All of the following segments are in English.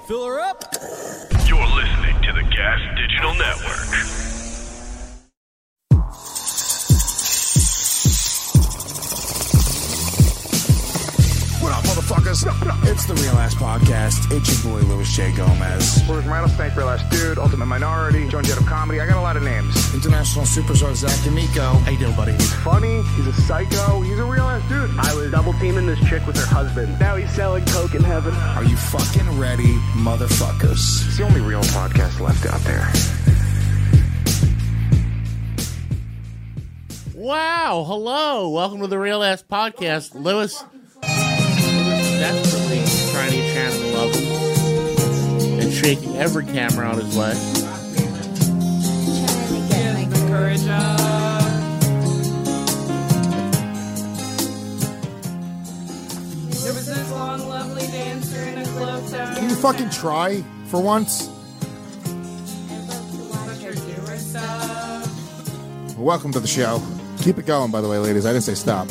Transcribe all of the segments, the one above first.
Fill her up. You're listening to the Gas Digital Network. What up, motherfuckers? It's the Real Ass Podcast. It's your boy, Louis J. Gomez. We're Rattlesnake, Real Ass Dude, Ultimate Minority, Joan Jett of Comedy. I got a lot of names. International superstar Zach D'Amico. How you doing, buddy? He's funny. He's a psycho. He's a real ass dude. I was double teaming this chick with her husband. Now he's selling coke in heaven. Are you fucking ready, motherfuckers? It's the only real podcast left out there. Wow, hello. Welcome to the Real Ass Podcast. Louis desperately trying to get Shannon to love him and shaking every camera on his way. Get the courage up. There was this long, lovely dancer in a club town. Can you fucking try for once? Welcome to the show. Keep it going, by the way, ladies. I didn't say stop.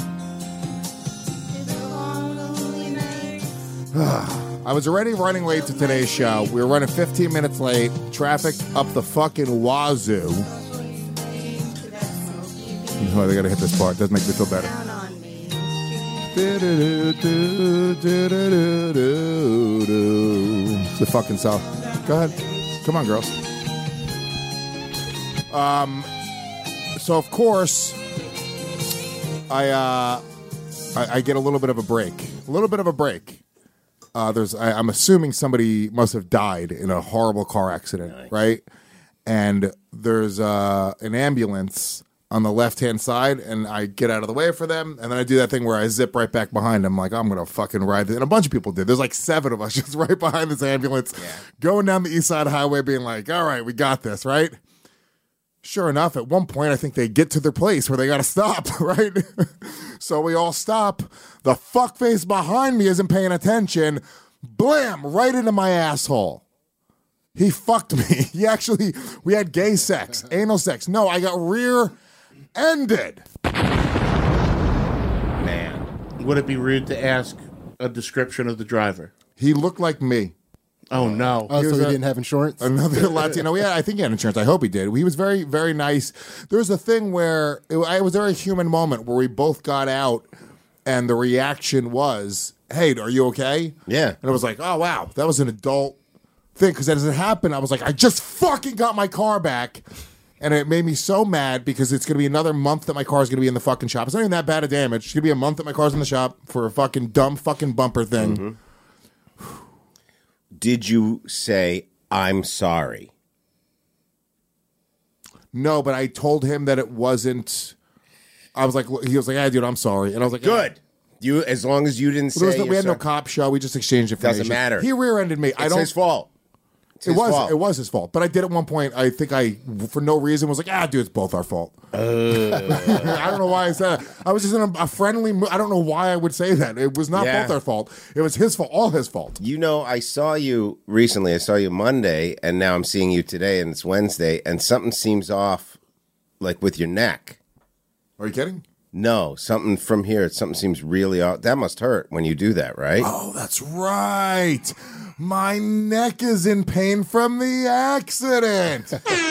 I was already running late to today's show. We were running 15 minutes late. Traffic up the fucking wazoo. Oh, they gotta hit this part. It does make me feel better. It's the fucking song. Go ahead. Come on, girls. So of course, I get a little bit of a break. I'm assuming somebody must have died in a horrible car accident, right? And there's an ambulance on the left-hand side, and I get out of the way for them, and then I do that thing where I zip right back behind them, like, I'm going to fucking ride this. And a bunch of people did. There's like 7 of us just right behind this ambulance, going down the East Side Highway, being like, all right, we got this, right? Sure enough, at one point, I think they get to their place where they got to stop, right? So we all stop. The fuckface behind me isn't paying attention. Blam! Right into my asshole. He fucked me. We had gay sex, anal sex. No, I got rear-ended. Man. Would it be rude to ask a description of the driver? He looked like me. Oh, no. Oh, so he didn't have insurance? Another Latino. I think he had insurance. I hope he did. He was very, very nice. There was a thing where it was a very human moment where we both got out and the reaction was, hey, are you okay? Yeah. And it was like, oh, wow, that was an adult thing. Because as it happened, I was like, I just fucking got my car back. And it made me so mad because it's going to be another month that my car is going to be in the fucking shop. It's not even that bad of damage. It's going to be a month that my car's in the shop for a fucking dumb fucking bumper thing. Mm-hmm. Did you say, I'm sorry? No, but I told him that it wasn't. I was like, he was like, hey, dude, I'm sorry. And I was like, good. You, as long as you didn't say we had no cop show. We just exchanged information. Doesn't matter. He rear-ended me. It's his fault. It was his fault. But I did at one point, I think for no reason, was like, dude, it's both our fault. I don't know why I said that. I was just in a friendly mood. I don't know why I would say that. It was not both our fault. It was his fault, all his fault. You know, I saw you recently. I saw you Monday, and now I'm seeing you today, and it's Wednesday, and something seems off, like with your neck. Are you kidding? No, something from here. Something seems really off. That must hurt when you do that, right? Oh, that's right. My neck is in pain from the accident.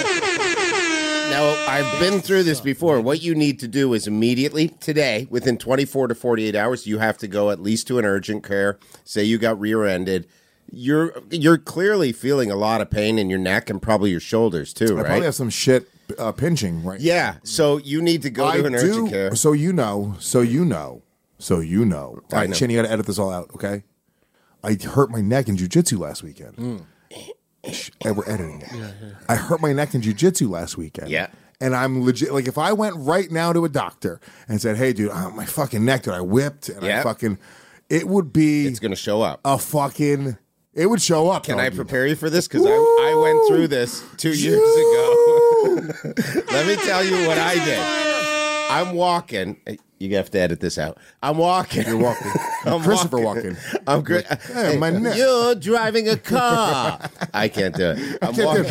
Now, I've been through this before. What you need to do is immediately, today, within 24 to 48 hours, you have to go at least to an urgent care. Say you got rear-ended. You're clearly feeling a lot of pain in your neck and probably your shoulders, too, right? I probably have some shit pinching right now. Yeah, so you need to go to an urgent care. So you know. All right, Chin, you got to edit this all out, okay? I hurt my neck in jiu-jitsu last weekend. And we're editing it. Yeah. I hurt my neck in jiu-jitsu last weekend. Yeah. And I'm legit, like, if I went right now to a doctor and said, hey, dude, my fucking neck, dude, I whipped, and I fucking, it would be. It's going to show up. It would show up. Can I prepare you for this? Because I went through this 2 years ago. Let me tell you what I did. I'm walking. You have to edit this out. I'm walking. You're walking. Christopher walking. I'm great. Hey, my neck. You're driving a car. I can't do it. I'm walking.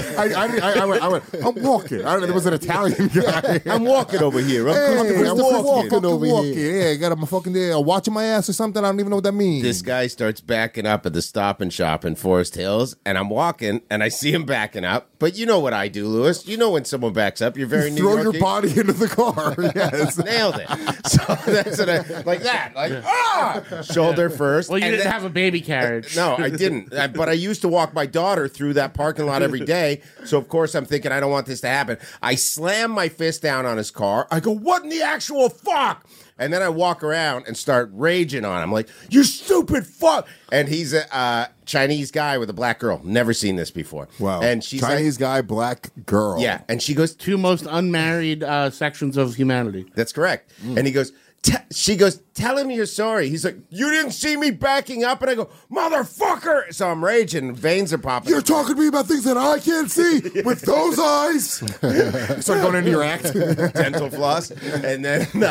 I went, I'm walking. I don't know. There was an Italian guy. I'm walking over here. I'm walking over here. Yeah, I got my fucking watching my ass or something. I don't even know what that means. This guy starts backing up at the Stop and Shop in Forest Hills, and I'm walking, and I see him backing up. But you know what I do, Lewis. You know when someone backs up, you're very New throw York-y. your body into the car. Yes. Nailed it. So that's what I, like that. Like, shoulder first. Well, you and didn't then- have a baby carriage. No, I didn't. But I used to walk my daughter through that parking lot every day. So, of course, I'm thinking, I don't want this to happen. I slam my fist down on his car. I go, what in the actual fuck? And then I walk around and start raging on him. Like, you stupid fuck. And he's a Chinese guy with a black girl. Never seen this before. Wow. And she's Chinese guy, black girl. yeah. And she goes, Two most unmarried sections of humanity. that's correct. And he goes, she goes, tell him you're sorry. He's like, you didn't see me backing up? And I go, motherfucker. So I'm raging. Veins are popping. You're talking to me about things that I can't see with those eyes. Start going into your act. Dental floss. And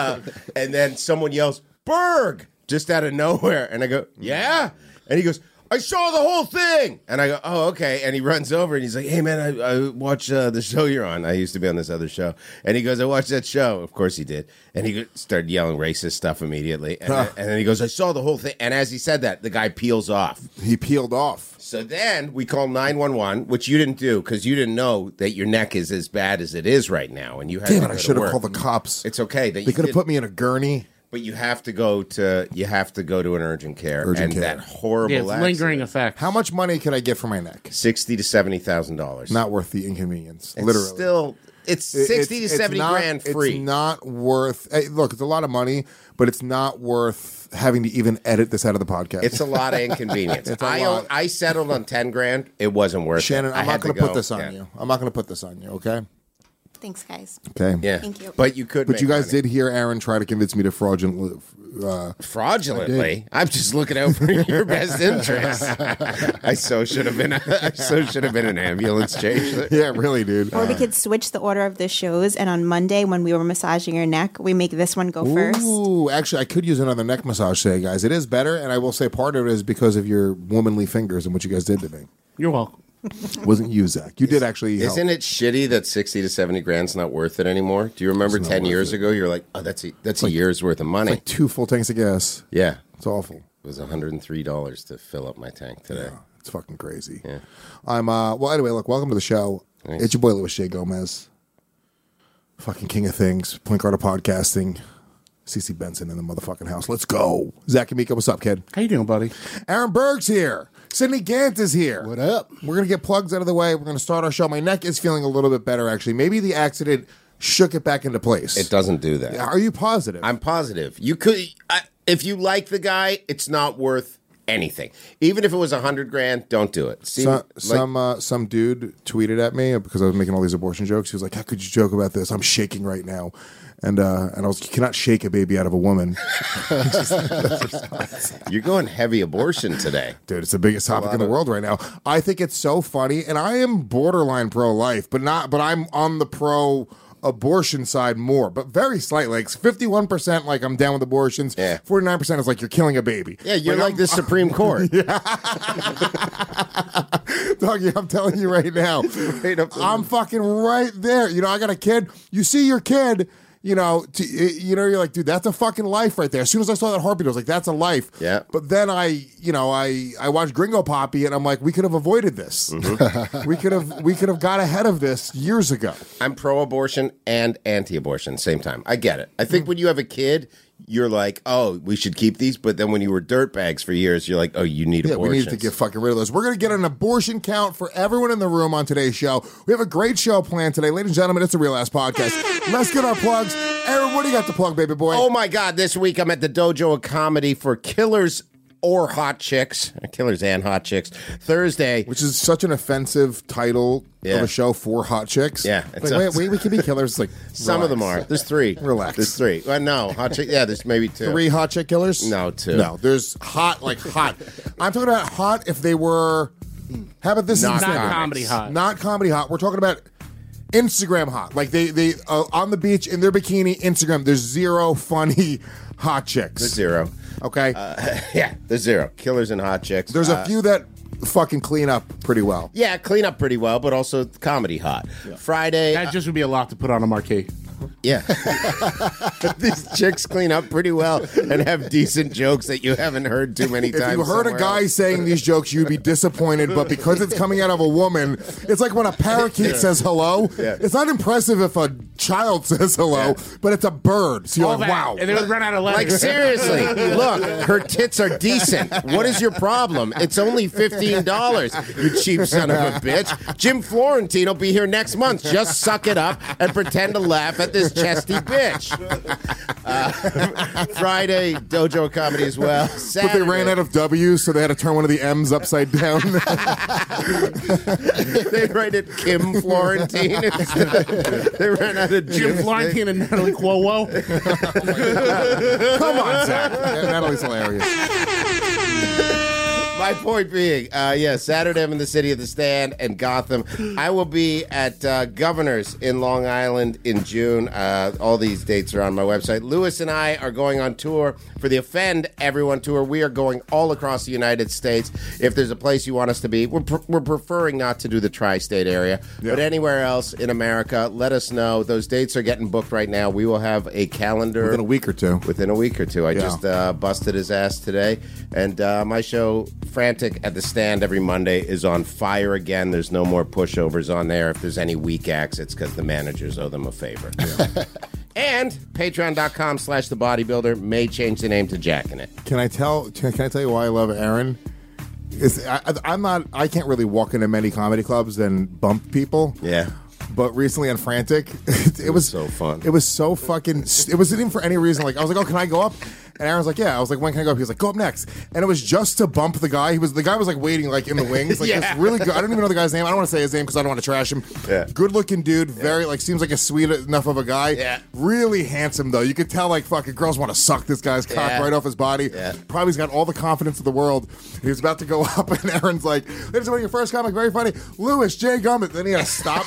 then someone yells, Berg, just out of nowhere. And I go, yeah? And he goes, I saw the whole thing. And I go, oh, okay. And he runs over and he's like, hey, man, I watch the show you're on. I used to be on this other show. And he goes, I watched that show. Of course he did. And he started yelling racist stuff immediately. And then he goes, I saw the whole thing. And as he said that, the guy peels off. He peeled off. So then we call 911, which you didn't do because you didn't know that your neck is as bad as it is right now. And you had Damn to it, go I to should have work. called the cops. It's okay. They could have put me in a gurney. But you have to go to an urgent care. Urgent care. That horrible Yeah, it's lingering accident. effect. How much money could I get for my neck? $60,000 to $70,000. Not worth the inconvenience. It's literally. still it's 60 to 70 grand free. It's not worth. Hey, look, it's a lot of money, but it's not worth having to even edit this out of the podcast. It's a lot of inconvenience. It's a lot. I settled on 10 grand. It wasn't worth Shannon, it. I'm not going to put this on Yeah. you. I'm not going to put this on you. Okay. Thanks, guys. Okay. Yeah. Thank you. But you could. But make you guys money. did hear Aaron try to convince me to fraudulently. I'm just looking out for your best interest. I so should have been an ambulance chaser. Yeah, really, dude. Or we could switch the order of the shows, and on Monday, when we were massaging your neck, we make this one go first. Ooh, actually, I could use another neck massage today, guys. It is better, and I will say part of it is because of your womanly fingers and what you guys did to me. You're welcome. Wasn't you, Zach? You did actually help. Isn't it shitty that 60 to 70 grand's not worth it anymore? Do you remember It's not 10 worth years it. ago? You're like, oh, that's a year's worth of money. It's like 2 full tanks of gas. Yeah. It's awful. It was $103 to fill up my tank today. Yeah, it's fucking crazy. Yeah. I'm well anyway, look, welcome to the show. Thanks. It's your boy Louis J. Gomez. Fucking king of things, point guard of podcasting. CC Benson in the motherfucking house. Let's go. Zach and Mika, what's up, kid? How you doing, buddy? Aaron Berg's here. Sydney Gant is here. What up? We're going to get plugs out of the way. We're going to start our show. My neck is feeling a little bit better, actually. Maybe the accident shook it back into place. It doesn't do that. Are you positive? I'm positive. You could, if you like the guy, it's not worth anything. Even if it was $100,000, don't do it. See, Some dude tweeted at me because I was making all these abortion jokes. He was like, "How could you joke about this? I'm shaking right now." And I was, you cannot shake a baby out of a woman. You're going heavy abortion today. Dude, it's the biggest topic in the world right now. I think it's so funny, and I am borderline pro-life, but I'm on the pro-abortion side more, but very slightly. Like 51%, like I'm down with abortions. Yeah. 49% is like you're killing a baby. Yeah, you're like the Supreme Court. Doggy, I'm telling you right now, I'm fucking right there. You know, I got a kid. You see your kid. You know, you're like, dude, that's a fucking life right there. As soon as I saw that heartbeat, I was like, that's a life. Yeah. But then I watched Gringo Poppy, and I'm like, we could have avoided this. Mm-hmm. we could have got ahead of this years ago. I'm pro-abortion and anti-abortion same time. I get it. I think when you have a kid, you're like, oh, we should keep these. But then when you were dirtbags for years, you're like, oh, you need Yeah, abortions. we need to get fucking rid of those. We're going to get an abortion count for everyone in the room on today's show. We have a great show planned today. Ladies and gentlemen, it's a Real Ass Podcast. Let's get our plugs. Aaron, what do you got to plug, baby boy? Oh, my God. This week I'm at the Dojo of Comedy for Killers or Hot Chicks. Killers and Hot Chicks. Thursday. Which is such an offensive title Yeah. of a show for hot chicks. Yeah. Like, wait, we can be killers. It's like, Some of them are. There's 3. Relax. There's 3. Well, no. Hot Chick. Yeah, there's maybe 2. 3 hot chick killers? No, 2. No, there's hot, like hot. I'm talking about hot if they were. How about this? Not instead? Not comedy hot. Not comedy hot. We're talking about Instagram hot. Like they on the beach in their bikini, Instagram. There's zero funny hot chicks. There's zero. Okay. Yeah, there's zero. Killers and hot chicks. There's a few that fucking clean up pretty well. Yeah, clean up pretty well, but also comedy hot. Yeah. Friday. That just would be a lot to put on a marquee. Yeah. These chicks clean up pretty well and have decent jokes that you haven't heard too many times. If you heard a guy saying these jokes, you'd be disappointed, but because it's coming out of a woman, it's like when a parakeet says hello. Yeah. It's not impressive if a child says hello, but it's a bird. So you're like, wow. And they would run out of letters. Like, seriously, look, her tits are decent. What is your problem? It's only $15, you cheap son of a bitch. Jim Florentine will be here next month. Just suck it up and pretend to laugh at this chesty bitch. Friday, Dojo Comedy as well. Saturday, but they ran out of W's, so they had to turn one of the M's upside down. They write it Kim Florentine instead. They ran out of Jim Florentine and Natalie Cuomo. Come on, Zach. Natalie's hilarious. My point being, Saturday I'm in the City of the Stand and Gotham. I will be at Governor's in Long Island in June. All these dates are on my website. Lewis and I are going on tour for the Offend Everyone tour. We are going all across the United States. If there's a place you want us to be, we're preferring not to do the tri-state area, but anywhere else in America, let us know. Those dates are getting booked right now. We will have a calendar within a week or two. I just busted his ass today, and my show Frantic at the Stand every Monday is on fire again. There's no more pushovers on there. If there's any weak acts, it's because the managers owe them a favor. Yeah. And patreon.com/The Bodybuilder may change the name to Jack in It. Can I tell you why I love Aaron? I can't really walk into many comedy clubs and bump people. Yeah. But recently on Frantic, it was so fun. It was so fucking. It wasn't even for any reason. Like I was like, oh, can I go up? And Aaron's like, yeah. I was like, when can I go up? He was like, go up next. And it was just to bump the guy. The guy was like waiting like in the wings. Like it's really good. I don't even know the guy's name. I don't want to say his name because I don't want to trash him. Yeah. Good looking dude. Very like seems like a sweet enough of a guy. Yeah. Really handsome though. You could tell like fucking girls want to suck this guy's cock right off his body. Yeah. Probably's got all the confidence in the world. He was about to go up and Aaron's like, ladies and gentlemen, your first comic, very funny, Louis J. Gummit. Then he had to stop.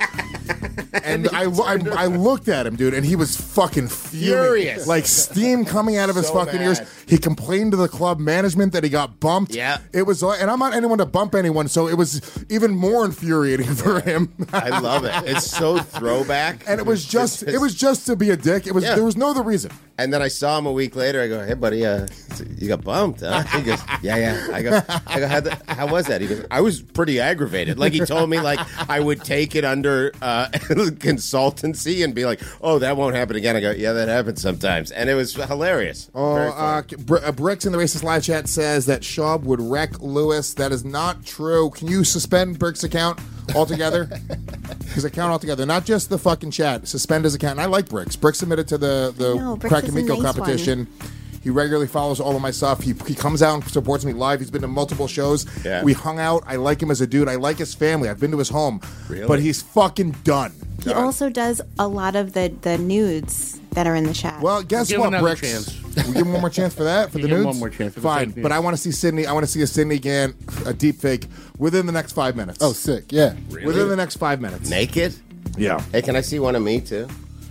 And I looked at him, dude, and he was fucking furious. Like steam coming out of his fucking ears. He complained to the club management that he got bumped. Yeah. It was, and I'm not anyone to bump anyone, so it was even more infuriating for him. I love it. It's so throwback. And it was just to be a dick. It was there was no other reason. And then I saw him a week later. I go, hey buddy, you got bumped, huh? He goes, yeah. I go, how was that? He goes, I was pretty aggravated. Like he told me like I would take it under consultancy and be like, oh, that won't happen again. I go, yeah, that happens sometimes. And it was hilarious. Bricks in the Racist Live chat says that Schaub would wreck Lewis. That is not true. Can you suspend Bricks' account altogether? His account altogether, not just the fucking chat. Suspend his account. And I like Bricks. Bricks submitted to the Crack and Miko competition. He regularly follows all of my stuff. He comes out and supports me live. He's been to multiple shows. Yeah. We hung out. I like him as a dude. I like his family. I've been to his home. Really? But he's fucking done. He also does a lot of the nudes that are in the chat. Well, guess what, Bricks? We give him one more chance for that, for the nudes? One more chance. Fine, but I want to see Sydney. I want to see a Sydney Gant, a deep fake, within the next 5 minutes. Oh, sick, yeah. Really? Within the next 5 minutes. Naked? Yeah. Hey, can I see one of me, too?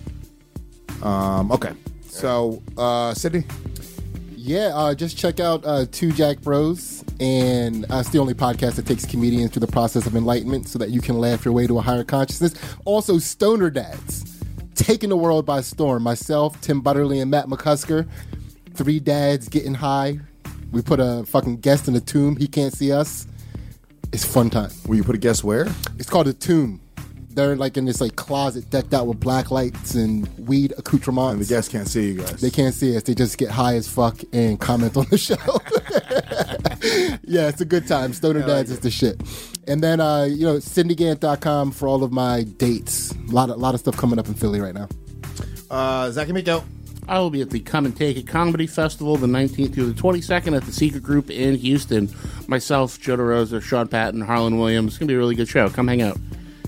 Okay. So, Sydney? Yeah, just check out Two Jack Bros, and it's the only podcast that takes comedians through the process of enlightenment so that you can laugh your way to a higher consciousness. Also, Stoner Dads, taking the world by storm. Myself, Tim Butterly, and Matt McCusker, 3 dads getting high. We put a fucking guest in a tomb. He can't see us. It's fun time. Will you put a guest where? It's called a tomb. They're like in this like closet decked out with black lights and weed accoutrements. And the guests can't see you guys. They can't see us. They just get high as fuck and comment on the show. Yeah, it's a good time. Stoner Dads is the shit. And then CindyGant.com for all of my dates. A lot of stuff coming up in Philly right now. Zach and Miko. I will be at the Come and Take It Comedy Festival the 19th through the 22nd at the Secret Group in Houston. Myself, Joe DeRosa, Sean Patton, Harlan Williams. It's going to be a really good show. Come hang out.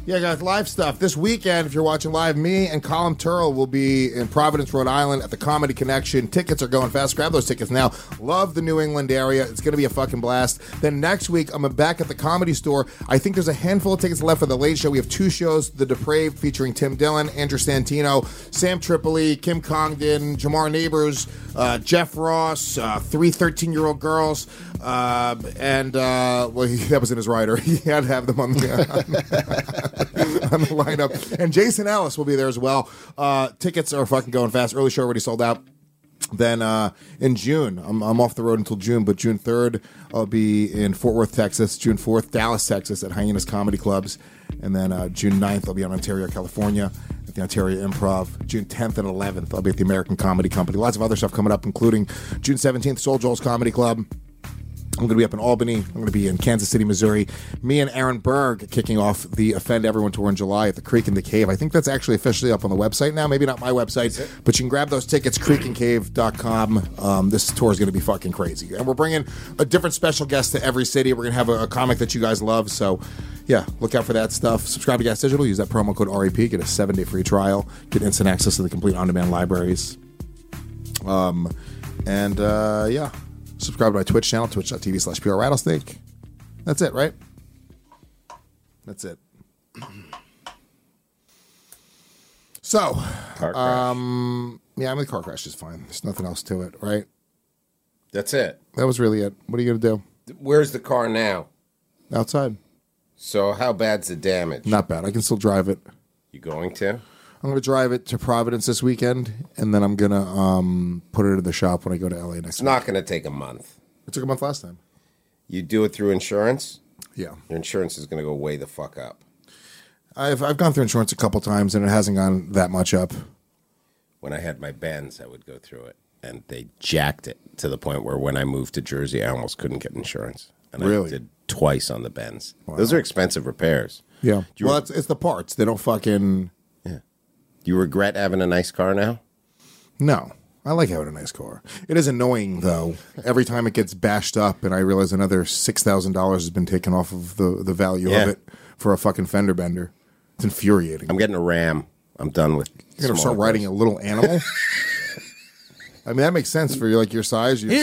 Yeah, guys, live stuff. This weekend, if you're watching live, me and Colin Turrell will be in Providence, Rhode Island at the Comedy Connection. Tickets are going fast. Grab those tickets now. Love the New England area. It's going to be a fucking blast. Then next week, I'm back at the Comedy Store. I think there's a handful of tickets left for the late show. We have 2 shows, The Depraved featuring Tim Dillon, Andrew Santino, Sam Tripoli, Kim Congdon, Jamar Neighbors, Jeff Ross, 3 13-year-old girls, well, that was in his rider. He had to have them on the on the lineup. And Jason Ellis will be there as well. Tickets are fucking going fast. Early show already sold out. Then in June, I'm off the road until June, but June 3rd, I'll be in Fort Worth, Texas. June 4th, Dallas, Texas at Hyenas Comedy Clubs. And then June 9th, I'll be in Ontario, California at the Ontario Improv. June 10th and 11th, I'll be at the American Comedy Company. Lots of other stuff coming up, including June 17th, Soul Joel's Comedy Club. I'm going to be up in Albany. I'm going to be in Kansas City, Missouri. Me and Aaron Berg kicking off the Offend Everyone tour in July at the Creek and the Cave. I think that's actually officially up on the website now. Maybe not my website, but you can grab those tickets, creekandcave.com. This tour is going to be fucking crazy. And we're bringing a different special guest to every city. We're going to have a comic that you guys love. So, yeah, look out for that stuff. Subscribe to Gas Digital. Use that promo code REP. Get a 7-day free trial. Get instant access to the complete on-demand libraries. Yeah. Subscribe to my Twitch channel, twitch.tv/PRRattlesnake. That's it, right? That's it. So, Car crash. yeah, the car crash is fine. There's nothing else to it, right? That's it. That was really it. What are you going to do? Where's the car now? Outside. So how bad's the damage? Not bad. I can still drive it. You going to? I'm going to drive it to Providence this weekend, and then I'm going to put it in the shop when I go to LA next It's week. not going to take a month. It took a month last time. You do it through insurance? Yeah. Your insurance is going to go way the fuck up. I've gone through insurance a couple times, and it hasn't gone that much up. When I had my Benz, I would go through it, and they jacked it to the point where when I moved to Jersey, I almost couldn't get insurance. And Really? I did twice on the Benz. Those are expensive repairs. Yeah. Well, it's the parts. They don't fucking... Do you regret having a nice car now? No. I like having a nice car. It is annoying, though. Every time it gets bashed up and I realize another $6,000 has been taken off of the value of it for a fucking fender bender. It's infuriating. I'm getting a Ram. I'm done with You're going to start riding a little animal? I mean, that makes sense for your size. What's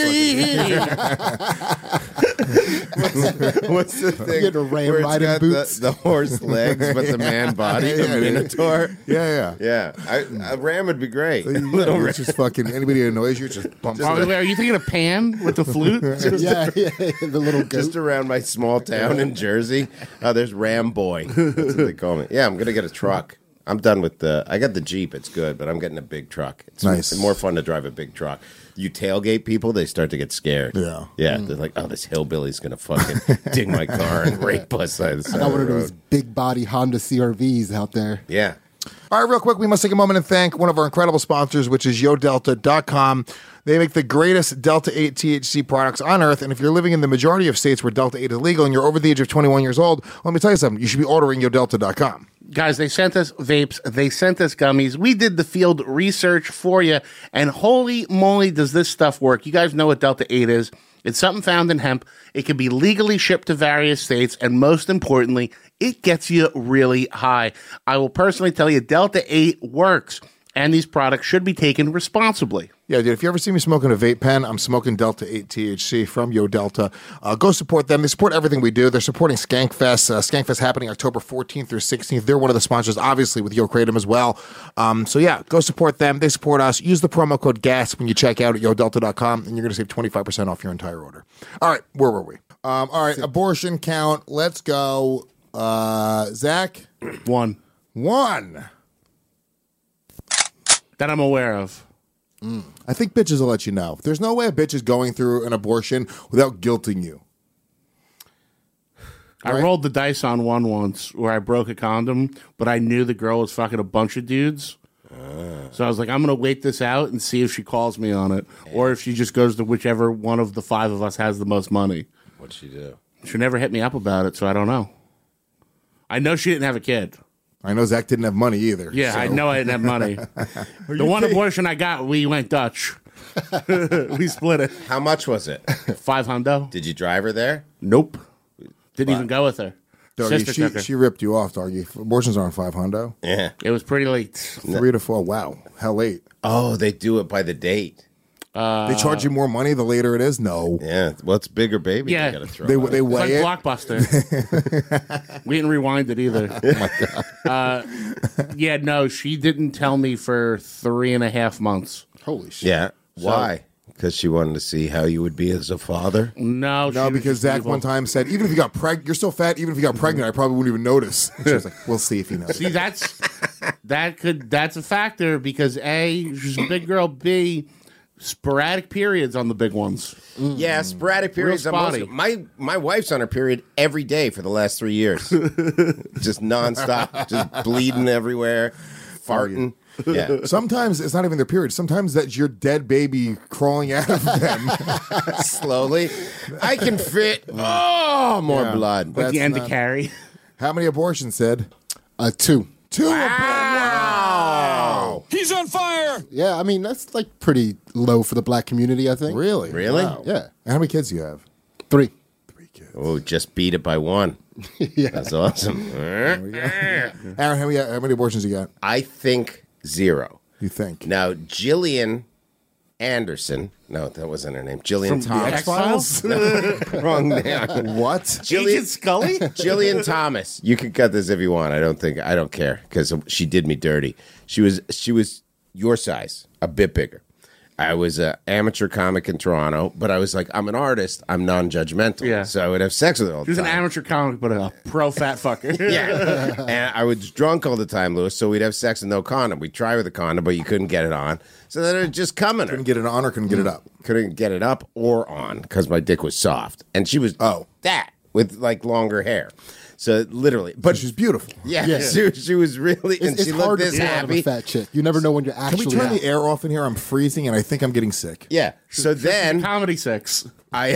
the thing? You get a Ram where it's riding got boots. The horse legs, but the man body, the Minotaur. Yeah. A Ram would be great. It's just fucking anybody that annoys you just bumps. Are you thinking of Pan with the flute? yeah, the little goat. Just around my small town in Jersey. There's Ram Boy. That's what they call me. Yeah, I'm going to get a truck. I'm done with I got the Jeep. It's good, but I'm getting a big truck. It's nice. It's more fun to drive a big truck. You tailgate people, they start to get scared. Yeah. Yeah. They're like, oh, this hillbilly's going to fucking dig my car and rape us on the side I got of one the of those road. big body Honda CRVs out there. Yeah. All right, real quick, we must take a moment and thank one of our incredible sponsors, which is YoDelta.com. They make the greatest Delta 8 THC products on earth, and if you're living in the majority of states where Delta 8 is legal and you're over the age of 21 years old, let me tell you something. You should be ordering YoDelta.com. Guys, they sent us vapes. They sent us gummies. We did the field research for you, and holy moly, does this stuff work. You guys know what Delta 8 is. It's something found in hemp. It can be legally shipped to various states, and most importantly, it gets you really high. I will personally tell you, Delta 8 works, and these products should be taken responsibly. Yeah, dude, if you ever see me smoking a vape pen, I'm smoking Delta 8 THC from YoDelta. Go support them. They support everything we do. They're supporting Skankfest. Skankfest happening October 14th through 16th. They're one of the sponsors, obviously, with Yo Kratom as well. So, yeah, go support them. They support us. Use the promo code GAS when you check out at YoDelta.com, and you're going to save 25% off your entire order. All right, where were we? All right, abortion count. Let's go. Zach? One. That I'm aware of. I think bitches will let you know. There's no way a bitch is going through an abortion without guilting you. I rolled the dice on one once where I broke a condom, but I knew the girl was fucking a bunch of dudes. So I was like, I'm going to wait this out and see if she calls me on it, or if she just goes to whichever one of the 5 of us has the most money. What'd she do? She never hit me up about it, so I don't know. I know she didn't have a kid. I know Zach didn't have money either. Yeah, so. I know I didn't have money. The one abortion I got, we went Dutch. We split it. How much was it? 500. Did you drive her there? Nope. Didn't even go with her. Doggy, Sister took her. she ripped you off, doggy. Abortions are on $500. Yeah. It was pretty late. 3 to 4. Wow. Hell late. Oh, they do it by the date. They charge you more money the later it is? No. Yeah. Well, it's bigger baby. Yeah. You gotta throw They out. they It's like weigh it. Blockbuster. We didn't rewind it either. Oh my god. Yeah, no, she didn't tell me for 3.5 months. Holy shit. Yeah. Why? Because she wanted to see how you would be as a father. No, No, because Zach one time said, even if you got pregnant, you're so fat, even if you got pregnant, I probably wouldn't even notice. She was like, we'll see if he knows. See, that's a factor because A, she's a big girl. B, sporadic periods on the big ones. Yeah, sporadic periods. Real spotty. My wife's on her period every day for the last 3 years. Just nonstop, just bleeding everywhere, farting. Yeah. Sometimes it's not even their period. Sometimes that's your dead baby crawling out of them. Slowly. I can fit more blood. Like That's the end to not- carry. How many abortions, Sid? 2. 2 Wow. He's on fire. Yeah, I mean, that's like pretty low for the black community, I think. Really? Really? Yeah. And how many kids do you have? 3. Oh, just beat it by 1. Yeah. That's awesome. Aaron, how many abortions you got? I think 0. You think? Now, Gillian Anderson. No, that wasn't her name. Gillian The Thomas. X-Files? Wrong name. What? Agent Scully? Gillian Thomas. You can cut this if you want. I don't care because she did me dirty. She was your size, a bit bigger. I was an amateur comic in Toronto, but I was like, I'm an artist. I'm non-judgmental. Yeah. So I would have sex with her all She was the an time. amateur comic, but a pro fat fucker. Yeah. And I was drunk all the time, Louis, so we'd have sex with no condom. We'd try with a condom, but you couldn't get it on. So then it would just come in her. Couldn't get it on or couldn't get it up? Couldn't get it up or on because my dick was soft. And she was that with like longer hair. So literally. But She's beautiful. yeah. She was really, and It's she hard looked to this pull out of a happy. fat chick. You never know when you're Can actually we turn out. the air off in here? I'm freezing and I think I'm getting sick. Yeah. So then Comedy 6.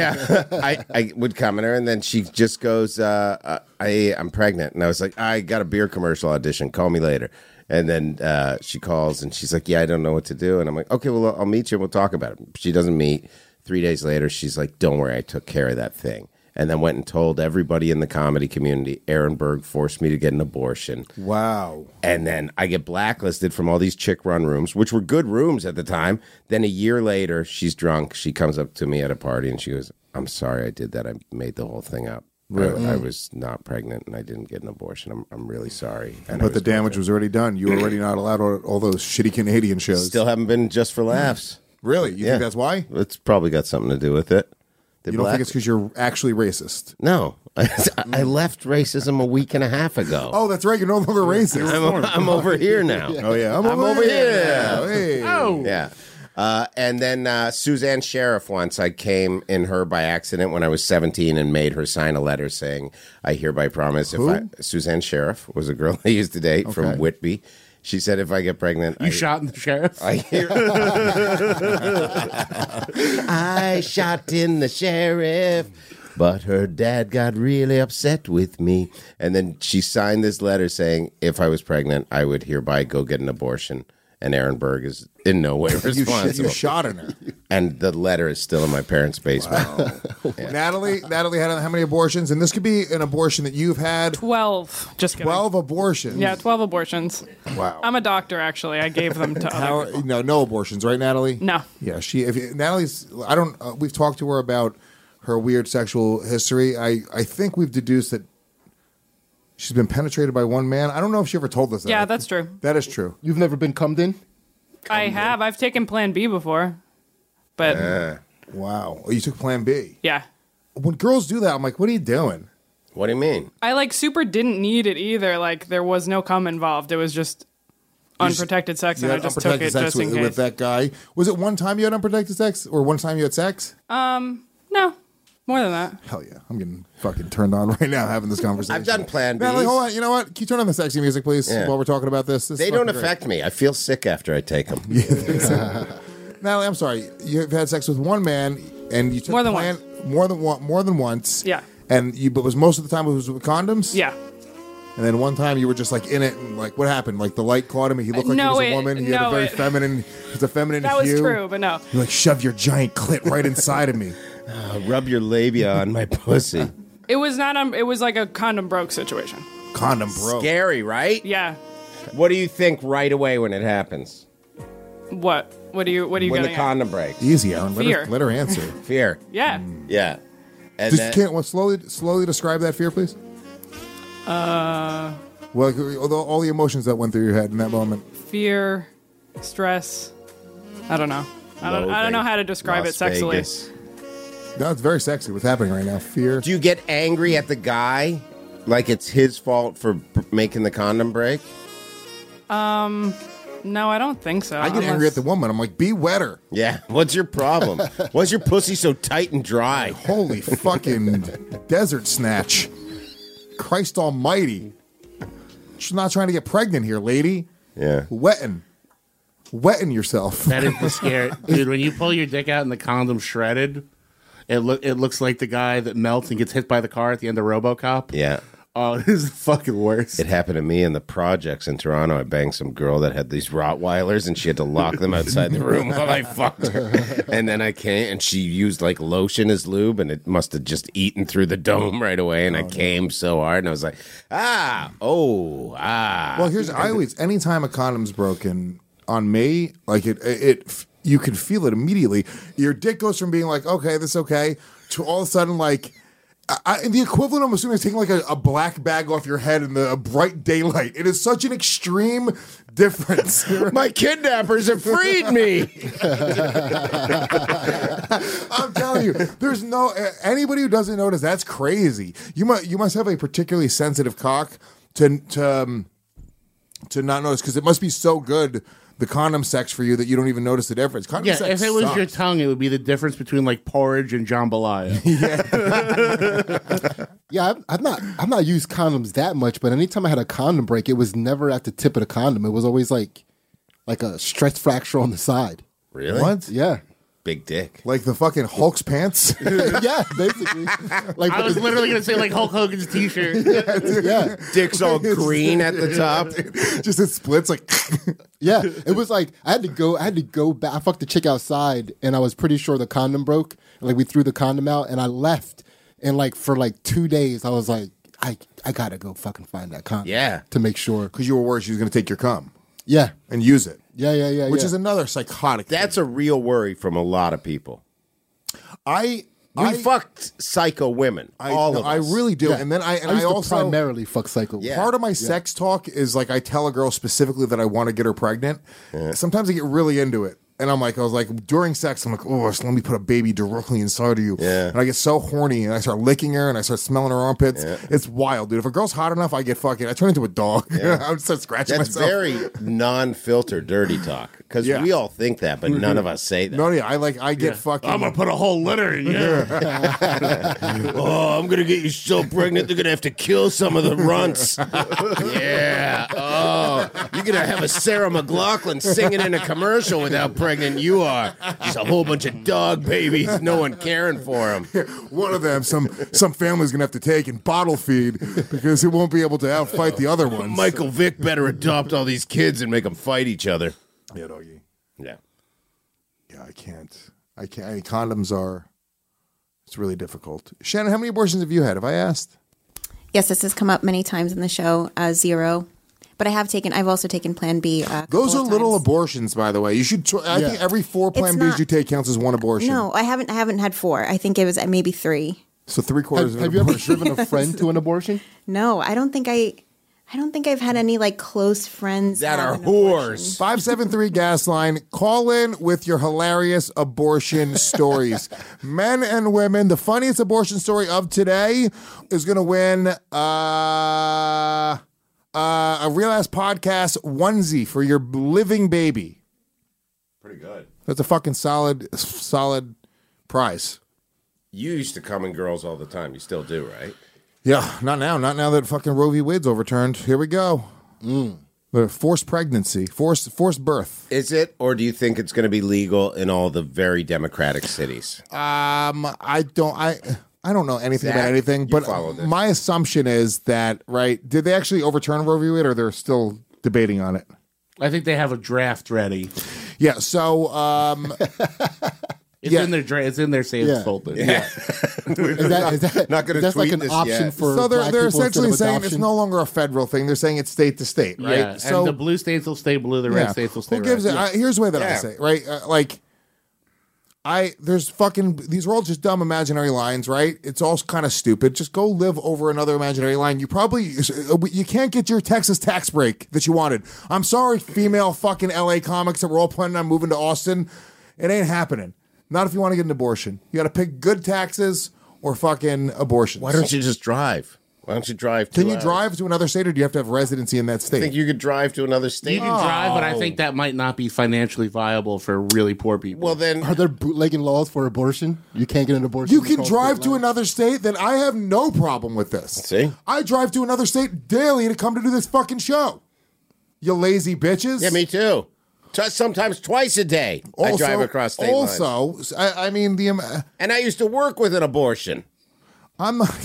I would come at her, and then she just goes, I'm pregnant. And I was like, I got a beer commercial audition. Call me later. And then she calls, and she's like, yeah, I don't know what to do. And I'm like, okay, well, I'll meet you. We'll talk about it. She doesn't meet. 3 days later, she's like, don't worry, I took care of that thing. And then went and told everybody in the comedy community, Aaron Berg forced me to get an abortion. Wow. And then I get blacklisted from all these chick run rooms, which were good rooms at the time. Then a year later, she's drunk. She comes up to me at a party and she goes, I'm sorry I did that. I made the whole thing up. Really? I was not pregnant and I didn't get an abortion. I'm really sorry. And I But the damage was already done. You were already not allowed on all those shitty Canadian shows. still haven't been just for laughs. Really? You think that's why? It's probably got something to do with it. They You don't think black- it's because you're actually racist? No. I left racism a week and a half ago. Oh, that's right. You're no longer racist. I'm over here now. Oh, yeah. I'm over here now. now. Hey. Oh. Yeah. And then Suzanne Sheriff once, I came in her by accident when I was 17 and made her sign a letter saying, I hereby promise Suzanne Sheriff was a girl I used to date from Whitby. She said, if I get pregnant, You shot in the sheriff? I shot in the sheriff, but her dad got really upset with me. And then she signed this letter saying, if I was pregnant, I would hereby go get an abortion. And Aaron Berg is in no way responsible. You shot in her. And the letter is still in my parents' basement. Yeah. Natalie had how many abortions? And this could be an abortion that you've had. 12. Just kidding. 12 abortions. Yeah, 12 abortions. Wow. I'm a doctor, actually. I gave them to other people. No abortions, right, Natalie? No. Yeah, Natalie's. I don't. We've talked to her about her weird sexual history. I think we've deduced that she's been penetrated by one man. I don't know if she ever told us that. Yeah, that's true. That is true. You've never been cummed in? I have. I've taken Plan B before. But, Wow. Oh, you took Plan B. yeah. When girls do that, I'm like, what are you doing? What do you mean? I, super didn't need it either. Like, there was no cum involved. It was just unprotected sex, and You I had just took unprotected it sex just in case. with that guy. Was it one time you had unprotected sex, or one time you had sex? No, more than that. Hell yeah, I'm getting fucking turned on right now having this conversation. I've done Plan Natalie, Bs. hold on. You know what? Can you turn on the sexy music, please, Yeah. while we're talking about this? They don't affect me. I feel sick after I take them. Natalie, I'm sorry. You've had sex with one man, and you took More than more than once. Yeah. But was most of the time it was with condoms? Yeah. And then one time you were just like in it, and like what happened? Like the light caught him, and he looked like he was a woman. He had a very feminine. It's a feminine That was hue. true, but no. You like shove your giant clit right inside of me. Rub your labia on my pussy. It was not. It was like a condom broke situation. Condom broke. Scary, right? Yeah. What do you think right away when it happens? What? What are you When the getting at? condom breaks? Easy, Aaron. Fear. Let her answer. Fear. Yeah. Yeah. And Just then- can't slowly describe that fear, please. Well, all the emotions that went through your head in that moment. Fear, stress. I don't know. I don't know how to describe Las it sexually. Vegas. No, it's very sexy. What's happening right now? Fear. Do you get angry at the guy, like it's his fault for making the condom break? No, I don't think so. I get angry at the woman. I'm like, be wetter. Yeah. What's your problem? Why's your pussy so tight and dry? Holy fucking desert snatch. Christ almighty. She's not trying to get pregnant here, lady. Yeah. Wetting yourself. That is the scare, dude. When you pull your dick out and the condom's shredded, it looks like the guy that melts and gets hit by the car at the end of RoboCop. Yeah. Oh, this is the fucking worst. It happened to me in the projects in Toronto. I banged some girl that had these Rottweilers, and she had to lock them outside the room while I fucked her. And then I came, and she used like lotion as lube, and it must have just eaten through the dome right away. And I came so hard, and I was like, Well, anytime a condom's broken on me, like it you can feel it immediately. Your dick goes from being like, okay, this is okay, to all of a sudden like. The equivalent, I'm assuming, is taking like a black bag off your head in the bright daylight. It is such an extreme difference. my kidnappers have freed me. I'm telling you, there's no anybody who doesn't notice. That's crazy. You must have a particularly sensitive cock to not notice, because it must be so good, the condom sex for you, that you don't even notice the difference. Condom sex if it was sucks. your tongue, it would be the difference between like porridge and jambalaya. Yeah, I've not used condoms that much, but anytime I had a condom break, it was never at the tip of the condom. It was always like a stress fracture on the side. Really? What? Yeah. Big dick. Like the fucking Hulk's pants? Yeah, basically. Like I was literally going to say like Hulk Hogan's t-shirt. yeah. Dick's all green at the top. Just it splits like. Yeah, it was like I had to go back. I fucked the chick outside, and I was pretty sure the condom broke. Like we threw the condom out, and I left. And like for like 2 days, I was like, I gotta go fucking find that condom. Yeah. to make sure. Because you were worried she was going to take your cum Yeah, and use it. yeah. Which is another psychotic That's thing. a real worry from a lot of people. We fucked psycho women. All of us. I really do. Yeah. And then I used to also primarily fuck psycho. Yeah. part of my sex talk is like I tell a girl specifically that I want to get her pregnant. Sometimes I get really into it. And I was like, during sex, I'm like, oh, so let me put a baby directly inside of you. Yeah. And I get so horny, and I start licking her, and I start smelling her armpits. Yeah. It's wild, dude. If a girl's hot enough, I turn into a dog. I would start scratching That's myself. very non-filtered dirty talk. Because Yeah. we all think that, but none of us say that. No, yeah, I get fucking. I'm going to put a whole litter in you. Oh, I'm going to get you so pregnant, they're going to have to kill some of the runts. Yeah. Oh, you're going to have a Sarah McLachlan singing in a commercial with how pregnant you are. Just a whole bunch of dog babies, no one caring for them. One of them, some family's gonna have to take and bottle feed because it won't be able to outfight the other ones. Michael Vick better adopt all these kids and make them fight each other. Yeah, doggy. Yeah. Yeah, I can't. I mean, condoms are. It's really difficult. Shannon, how many abortions have you had? Have I asked? Yes, this has come up many times in the show. 0. But I've also taken Plan B. Those are little times. abortions, by the way. You should. I think every 4 Plan It's Bs not- you take counts as one abortion. No, I haven't had 4. I think it was maybe 3. So 3/4 of Have an you ever abortion. driven a friend to an abortion? No, I don't think I've had any like close friends That have are an abortion. whores. 573 gas line. Call in with your hilarious abortion stories. Men and women. The funniest abortion story of today is going to win a Real Ass Podcast onesie for your living baby. Pretty good. That's a fucking solid prize. You used to come in girls all the time. You still do, right? Yeah, not now. Not now that fucking Roe v. Wade's overturned. Here we go. The forced pregnancy, forced birth. Is it, or do you think it's going to be legal in all the very democratic cities? I don't know anything Zach, about anything, you but follow this. my assumption is that, right, did they actually overturn Roe v. Wade, or they're still debating on it? I think they have a draft ready. Yeah, so It's in their it's in their saved folder. Yeah. Is that not gonna that's like tweet an this option yet. for So black they're people instead essentially of saying it's adoption? no longer a federal thing. They're saying it's state to state, right? Yeah, So and the blue states will stay blue, the red states will stay who red. gives it? Here's the way that I Yeah. say it, right? There's fucking, these are all just dumb imaginary lines, right? It's all kind of stupid. Just go live over another imaginary line. You can't get your Texas tax break that you wanted. I'm sorry, female fucking LA comics that were all planning on moving to Austin. It ain't happening. Not if you want to get an abortion. You got to pick good taxes or fucking abortions. Why don't you just drive? Why don't you drive? Can you drive to another state, or do you have to have residency in that I state? think you could drive to another state. You can drive, but I think that might not be financially viable for really poor people. Well, then Are there bootlegging laws for abortion? You can't get an abortion. You can across drive state to lines? another state, then I have no problem with this. See? I drive to another state daily to come to do this fucking show. You lazy bitches. Yeah, me too. Sometimes twice a day. I drive across state lines. Also, I mean, And I used to work with an abortion. I'm not,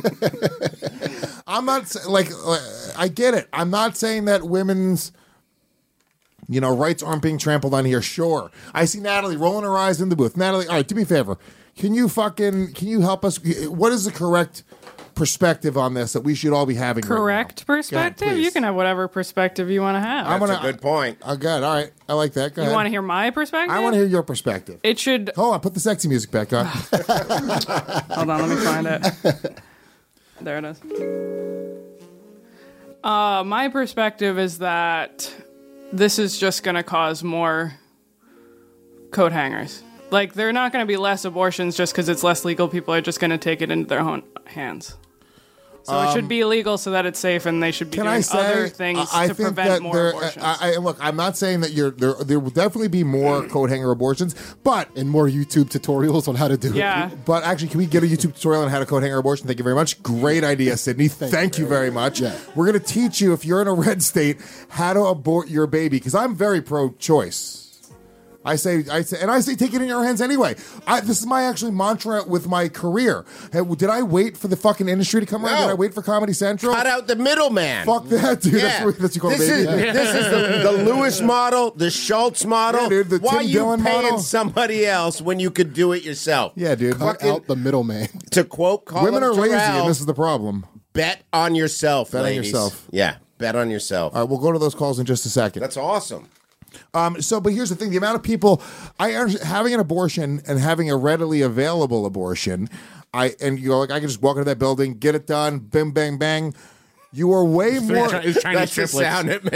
like, I get it. I'm not saying that women's, rights aren't being trampled on here. Sure. I see Natalie rolling her eyes in the booth. Natalie, all right, do me a favor. Can you help us? What is the correct perspective on this that we should all be having? Correct perspective? please. You can have whatever perspective you want to have. That's a good point. Oh, good. All right. I like that. Go You ahead. want to hear my perspective? I want to hear your perspective. It should. Hold on. Put the sexy music back on. Hold on, let me find it. There it is. My perspective is that this is just going to cause more coat hangers. Like, they're not going to be less abortions just because it's less legal. People are just going to take it into their own hands. So it should be illegal so that it's safe, and they should be Can doing I say, other things I to think prevent that more abortions. look, I'm not saying that there will definitely be more coat hanger abortions, but and more YouTube tutorials on how to do Yeah. it. But actually, can we get a YouTube tutorial on how to coat hanger abortion? Thank you very much. Great idea, Sydney. Thank you very much. Yeah. We're going to teach you, if you're in a red state, how to abort your baby, because I'm very pro-choice. I say, take it in your hands anyway. This is my actually mantra with my career. Hey, did I wait for the fucking industry to come around? No. Did I wait for Comedy Central? Cut out the middleman. Fuck that, dude. Yeah. That's what you call a this baby. This is the Lewis model, the Schultz model. Yeah, dude, the Why Tim are you Dillon paying model? somebody else when you could do it yourself? Yeah, dude. Cut out the middleman. To quote Colin Women are lazy, Terrell, and this is the problem. bet on yourself, Bet on ladies. yourself. Yeah, bet on yourself. All right, we'll go to those calls in just a second. That's awesome. But here's the thing: the amount of people having an abortion and having a readily available abortion, I can just walk into that building, get it done, bing, bang, bang. You are way more. It's Chinese That's the triplets. sound it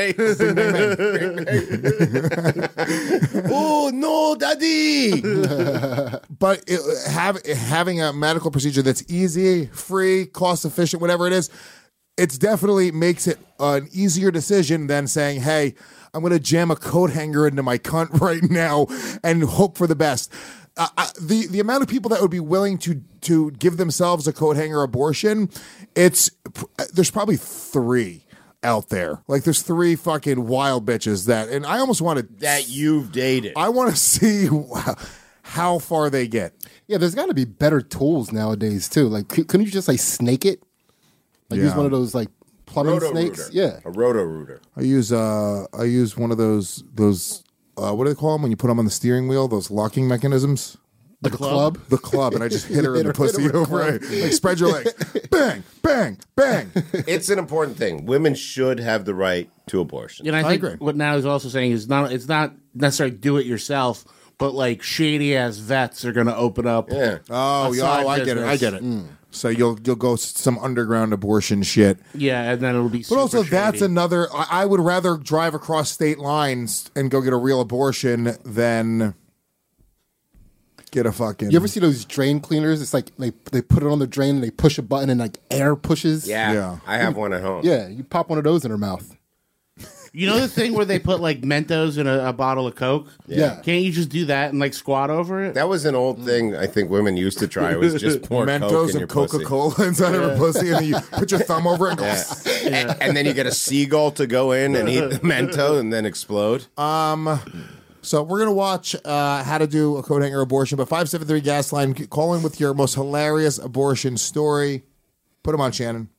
makes. Oh no, daddy! But having a medical procedure that's easy, free, cost efficient, whatever it is, it's definitely makes it an easier decision than saying, "Hey, I'm going to jam a coat hanger into my cunt right now and hope for the best." The amount of people that would be willing to give themselves a coat hanger abortion, there's probably 3 out there. Like, there's 3 fucking wild bitches and I almost want to That you've dated. I want to see how far they get. Yeah, there's got to be better tools nowadays too. Like, couldn't you just snake it? Like use one of those plumbing Roto-Rooter. snakes? Yeah, A roto-rooter. I use one of those what do they call them when you put them on the steering wheel? Those locking mechanisms. the club. The club, and I just hit her in the pussy with a over club. it. Like, spread your legs. Bang, bang, bang. It's an important thing. Women should have the right to abortion. And I think agree. what Natalie's also saying is it's not necessarily do it yourself, but like shady ass vets are going to open up. Yeah. Oh, a yeah, side I get it. I business. get it. So you'll go some underground abortion shit. Yeah, and then it'll be. But also, super that's shady. another. I would rather drive across state lines and go get a real abortion than get a fucking. You ever see those drain cleaners? It's like they put it on the drain and they push a button and air pushes. Yeah. I have one at home. Yeah, you pop one of those in her mouth. You know the thing where they put Mentos in a bottle of Coke? Yeah. Can't you just do that and squat over it? That was an old thing I think women used to try. It was just pour Coke Mentos in your and Coca-Cola inside of her pussy, and then you put your thumb over it and go. pussy. And then you get a seagull to go in and eat the Mento and then explode. So we're gonna watch how to do a coat hanger abortion. But 573 gas line, call in with your most hilarious abortion story. Put them on, Shannon.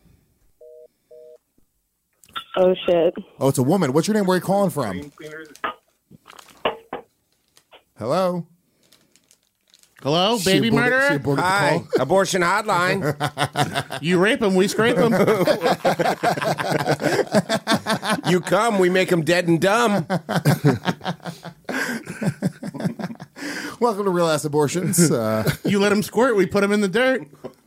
Oh, shit. Oh, it's a woman. What's your name? Where are you calling from? Hello. Hello, baby murderer? Hi, abortion hotline. You rape him, we scrape him. You come, we make them dead and dumb. Welcome to Real Ass Abortions. You let him squirt, we put him in the dirt.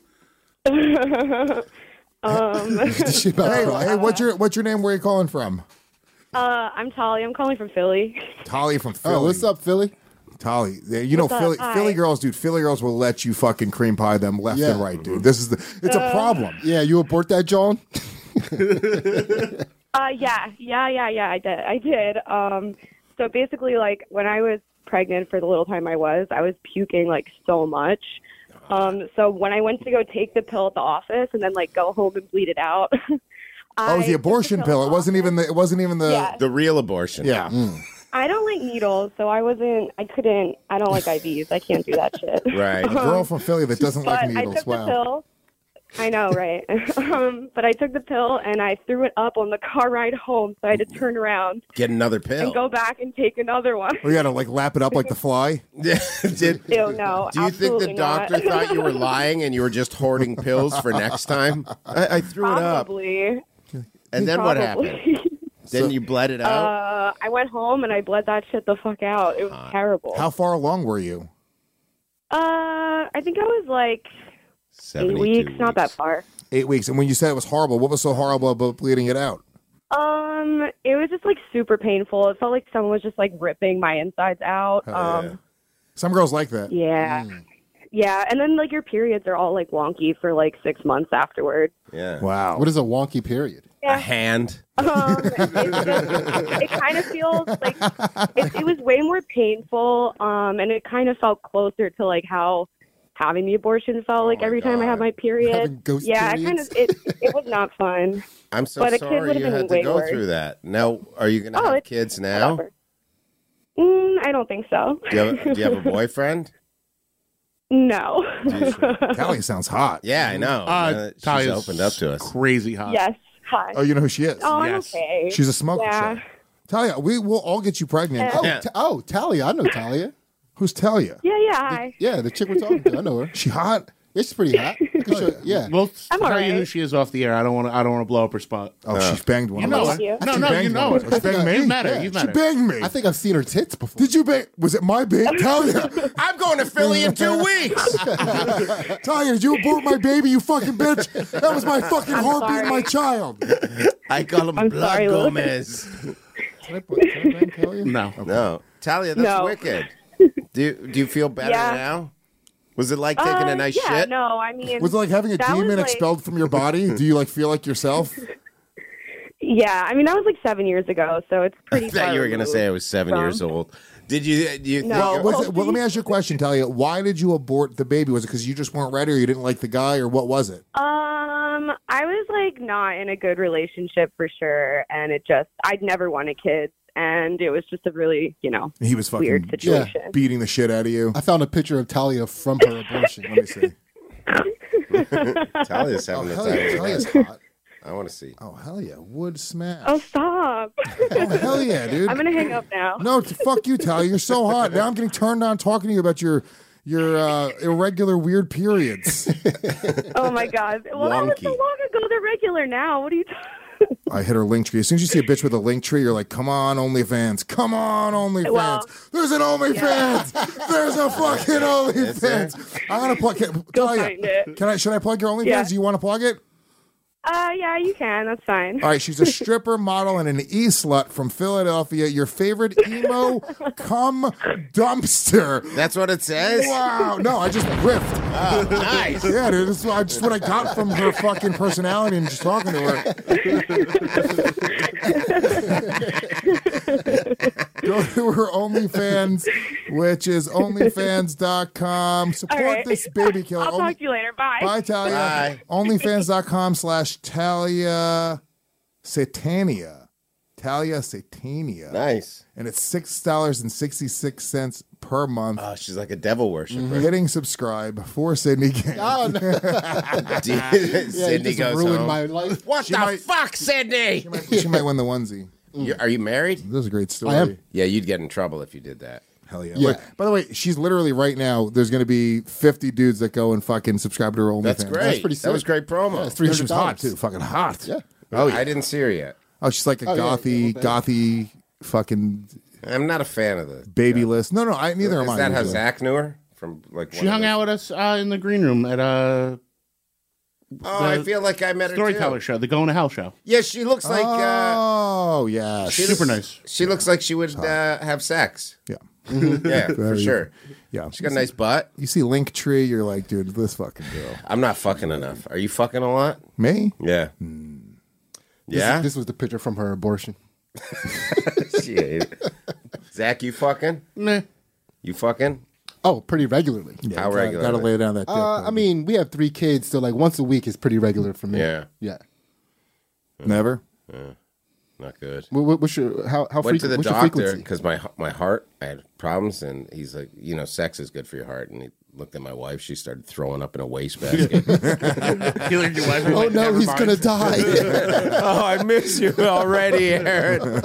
Hey, what's your name? Where are you calling from? I'm Tali. I'm calling from Philly. Tali from Philly. Oh, what's up, Philly? Tali, you know, What's up? Philly, Hi. Philly girls, dude. Philly girls will let you fucking cream pie them left and right, dude. It's a problem. Yeah, you abort that, John? Yeah. I did. So basically, like when I was pregnant for the little time I was puking like so much. So when I went to go take the pill at the office and then like go home and bleed it out. Oh, the abortion pill. It wasn't even the Yeah. The real abortion. Yeah. I don't like needles, so I don't like IVs. I can't do that shit. Right. A girl from Philly that doesn't But like needles. I took the pill. I know, right? But I took the pill and I threw it up on the car ride home, so I had to turn around Get another pill. and go back and take another one. We got to like lap it up like the fly. Ew, no. Do you think the absolutely doctor not. thought you were lying and you were just hoarding pills for next time? I threw it up. Probably. And then what Probably. happened? Then you bled it out? I went home and I bled that shit the fuck out. It was terrible. How far along were you? I think I was like 8 72 weeks, not that far. 8 weeks. And when you said it was horrible, what was so horrible about bleeding it out? It was just like super painful. It felt like someone was just like ripping my insides out. Yeah. Some girls like that. Yeah. Yeah, and then like your periods are all like wonky for like 6 months afterward. Yeah. Wow. What is a wonky period? Yeah. A hand. It kind of feels like it was way more painful, and it kind of felt closer to like how having the abortion felt like every time I had my period. Having ghost Yeah, periods? it was not fun. I'm so But a kid sorry would've you been had to way go worse. through that. Now, are you going to Oh, have it's- kids now? Whatever. I don't think so. Do you have a boyfriend? No. Talia sounds hot. Yeah, I know. She's Talia's opened up to us. Crazy hot. Yes. Hi. Oh, you know who she is? Oh, I'm Yes. okay. She's a smoker. Yeah. chick. Talia, we will all get you pregnant. Oh, Talia. I know Talia. Who's Talia? Yeah. Hi. Yeah, the chick we're talking to. I know her. She hot? Yeah, she's pretty hot. I can show- yeah. We'll I'm tell all you who right. she is off the air. I don't want to blow up her spot. Oh, she's banged one You of know us. her. Thank you. No, She no, banged you know one her. of us. She banged me? You've met her. Yeah. You've She met her. banged me. I think I've seen her tits before. Did you bang? Was it my baby? Talia. I'm going to Philly in 2 weeks. Talia, did you abort my baby, you fucking bitch? That was my fucking heartbeat, sorry. my child. I call him I'm Blood sorry, Louis. Gomez. Can I bang Talia? No. No. Talia, that's No. wicked. Do you feel better Yeah. now? Was it like taking a nice yeah, shit? no, I mean... Was it like having a that was demon like- expelled from your body? Do you like feel like yourself? Yeah, I mean, that was like 7 years ago, so it's pretty I thought far you were going to say I was 7 from- years old. Do you No. think Well, let me ask you a question, Talia. Why did you abort the baby? Was it because you just weren't ready, or you didn't like the guy, or what was it? I was like not in a good relationship for sure, and I'd never wanted kids, and it was just a really, He was fucking weird situation. beating the shit out of you. I found a picture of Talia from her abortion. Let me see. Talia's having the hell time yeah, of her Talia's life. hot. I want to see. Oh hell yeah, wood smash. Oh, stop! Oh hell yeah, dude. I'm gonna hang up now. No, fuck you, Talia. You're so hot. Now I'm getting turned on talking to you about your irregular weird periods. Oh my god! Well, that was so Wonky. long ago. They're regular now. What are you? I hit her link tree. As soon as you see a bitch with a link tree, you're like, come on, OnlyFans. Come on, OnlyFans. Well, There's an OnlyFans. There's a fucking OnlyFans. I'm gonna plug it. Go Talia, find it. should I plug your OnlyFans? Yeah. Do you want to plug it? Yeah, you can. That's fine. All right, she's a stripper, model, and an e-slut from Philadelphia. Your favorite emo cum dumpster. That's what it says? Wow. No, I just riffed. Oh, nice. Yeah, dude, this is just what I got from her fucking personality and just talking to her. Go to her OnlyFans, which is onlyfans.com. Support All right. this baby killer. I'll talk to you later. Bye. Bye, Talia. Bye. OnlyFans.com/Talia Satania. Talia Satania. Nice. And it's $6.66 per month. Oh, she's like a devil worshiper. Hitting subscribe for Sydney Gang. Oh, no. Mm-hmm. Yeah, Sydney you just goes ruined home. my life. What the fuck, Sydney? She might win the onesie. Are you married? This is a great story. I am. Yeah, you'd get in trouble if you did that. Hell yeah. Yeah. Wait, by the way, she's literally right now, there's going to be 50 dudes that go and fucking subscribe to her OnlyFans. That's great. That's pretty That was sick. great promo. Yeah, it's Yeah, she was $300 hot, too. Fucking hot. Yeah. Oh, yeah. I didn't see her yet. Oh, she's like a Oh, yeah, gothy fucking I'm not a fan of the baby list. No, neither am Is I. that how usually. Zach knew her? From like She hung out with us in the green room at I feel like I met her Storyteller too. show, the Going to Hell show. Yeah, she looks like Oh, yeah. Super nice. she looks like she would have sex. Yeah. Yeah, for Very- sure. Yeah. She got a nice butt. You see Linktree, you're like, dude, this fucking girl. I'm not fucking enough. Are you fucking a lot? Me? Yeah. Yeah. This was the picture from her abortion. Shit. Zach, you fucking? Nah. You fucking? Oh, pretty regularly. Yeah, How regular? Gotta lay down that dick. I mean, we have 3 kids, so like once a week is pretty regular for me. Yeah. Yeah. Never? Not good. What's your how Went to the what's your doctor frequency? because my heart, I had problems, and he's like, sex is good for your heart. And he looked at my wife; she started throwing up in a wastebasket. He looked at your wife and Oh like, no, never he's mind. gonna die. Oh, I miss you already, Aaron.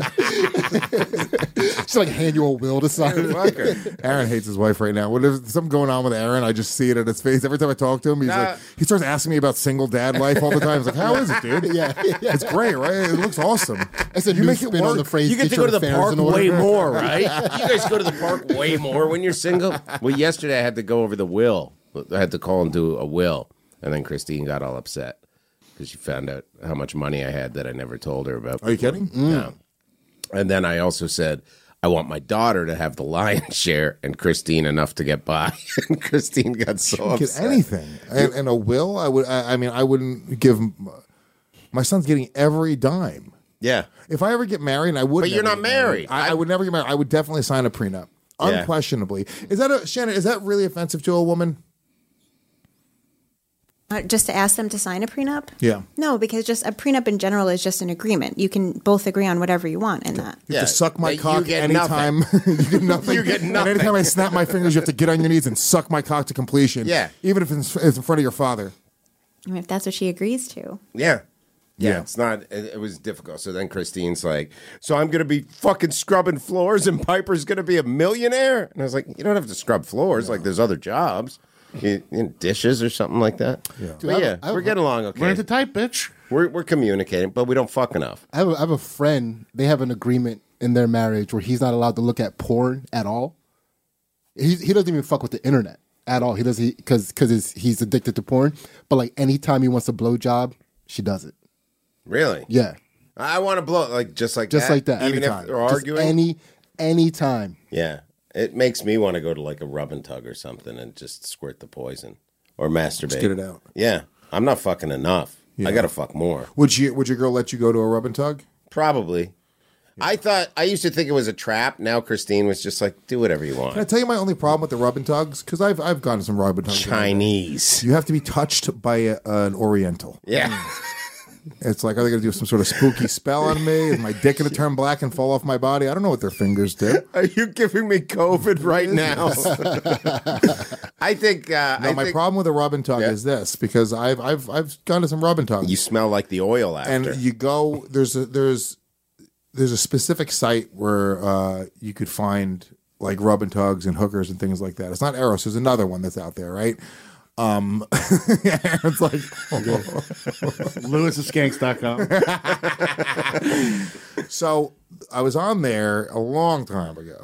She's like hand you a will to sign. Fucker. Aaron hates his wife right now. When there's something going on with Aaron, I just see it in his face. Every time I talk to him, he's like, he starts asking me about single dad life all the time. He's like, how is it, dude? Yeah. It's great, right? It looks awesome. That's a new make it spin on work. the phrase. You get to your go to the affairs park in order. way more, right? You guys go to the park way more when you're single. Well, yesterday I had to go over the will. I had to call and do a will, and then Christine got all upset because she found out how much money I had that I never told her about. Are you kidding? No. And then I also said, I want my daughter to have the lion's share and Christine enough to get by. And Christine got so Get upset. anything. And a will, I wouldn't give. My son's getting every dime. Yeah. If I ever get married, and I would. But you're never not get married. married. I would never get married. I would definitely sign a prenup. Yeah. Unquestionably. Is that Shannon? Is that really offensive to a woman? Just to ask them to sign a prenup? Yeah. No, because just a prenup in general is just an agreement. You can both agree on whatever you want in that. You have to suck my you cock get anytime. You get nothing. You get And nothing. anytime I snap my fingers, you have to get on your knees and suck my cock to completion. Yeah. Even if it's in front of your father. I mean, if that's what she agrees to. Yeah. Yeah. Yeah, it's not. It was difficult. So then Christine's like, "So I'm going to be fucking scrubbing floors, and Piper's going to be a millionaire." And I was like, "You don't have to scrub floors. Like, there's other jobs, dishes or something like that." Yeah, Dude, but I have we're getting along Learn okay. to type, bitch. We're communicating, but we don't fuck enough. I have a friend. They have an agreement in their marriage where he's not allowed to look at porn at all. He doesn't even fuck with the internet at all. He does because he's addicted to porn. But like anytime he wants a blowjob, she does it. Really? Yeah, I want to blow just like just that, like that. Even Anytime. if they're arguing. Just any time. Yeah, it makes me want to go to like a rub and tug or something and just squirt the poison or masturbate. Just get it out. Yeah, I'm not fucking enough. Yeah. I got to fuck more. Would your girl let you go to a rub and tug? Probably. I used to think it was a trap. Now Christine was just like, do whatever you Can I want. tell you my only problem with the rub and tugs? Because I've gone to some rub and tugs. Chinese. You have to be touched by an Oriental. Yeah. It's like, are they going to do some sort of spooky spell on me? Is my dick going to turn black and fall off my body? I don't know what their fingers do. Are you giving me COVID right now? I think. No, my problem with a rub and tug is this, because I've gone to some rub and tugs. You smell like the oil after. And you go, there's a specific site where you could find like rub and tugs and hookers and things like that. It's not Eros. There's another one that's out there, right? It's like LewisOfSkanks.com. So I was on there a long time ago.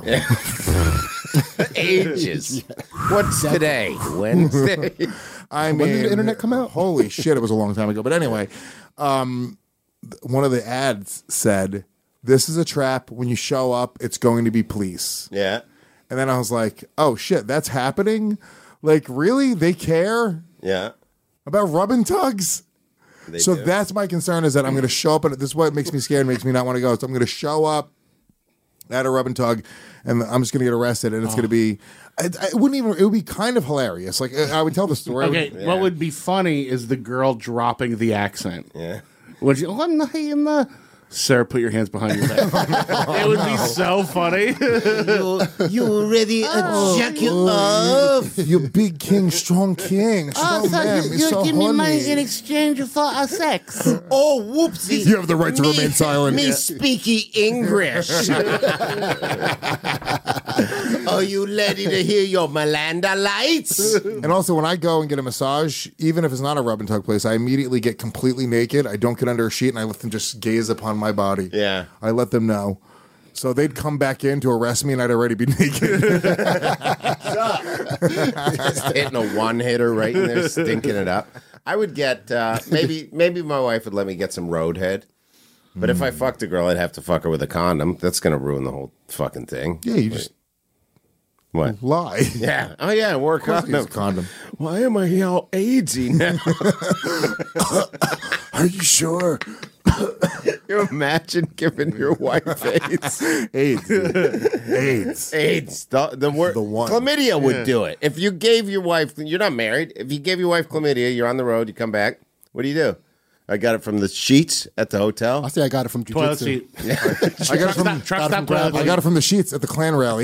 Ages. What's today? Wednesday. I mean, When did the internet come out? Holy shit, it was a long time ago. But anyway, one of the ads said, "This is a trap. When you show up, it's going to be police." Yeah. And then I was like, "Oh shit, that's happening? Like, really? They care Yeah. about rub and tugs?" They So do. that's my concern, is that I'm going to show up, and this is what makes me scared, makes me not want to go. So I'm going to show up at a rub and tug, and I'm just going to get arrested, and it's going to be, it would be kind of hilarious. Like, I would tell the story. Okay, what would be funny is the girl dropping the accent. Yeah. Would you? Sir, put your hands behind your back. It would be so funny. You already jack you off. You big king, strong king. Strong man. You're so horny. exchange for a sex. Oh, whoopsie. You have the right to remain silent. Me speaky English. Are you ready to hear your Malanda lights? And also, when I go and get a massage, even if it's not a rub and tug place, I immediately get completely naked. I don't get under a sheet, and I let them just gaze upon my body. Yeah. I let them know. So they'd come back in to arrest me, and I'd already be naked. Just hitting a one-hitter right in there, stinking it up. I would get, maybe my wife would let me get some roadhead. But if I fucked a girl, I'd have to fuck her with a condom. That's going to ruin the whole fucking thing. Yeah, you just... What? Lie. Yeah. Oh, yeah, wear a condom. Why am I all AIDSy now? Are you sure? You imagine giving your wife AIDS? AIDS. The one. Chlamydia would do it. If you gave your wife, you're not married. If you gave your wife chlamydia, you're on the road, you come back. What do? I got it from the sheets at the hotel. I say I got it from Toilet jiu-jitsu. seat. I got it from the sheets at the Klan rally.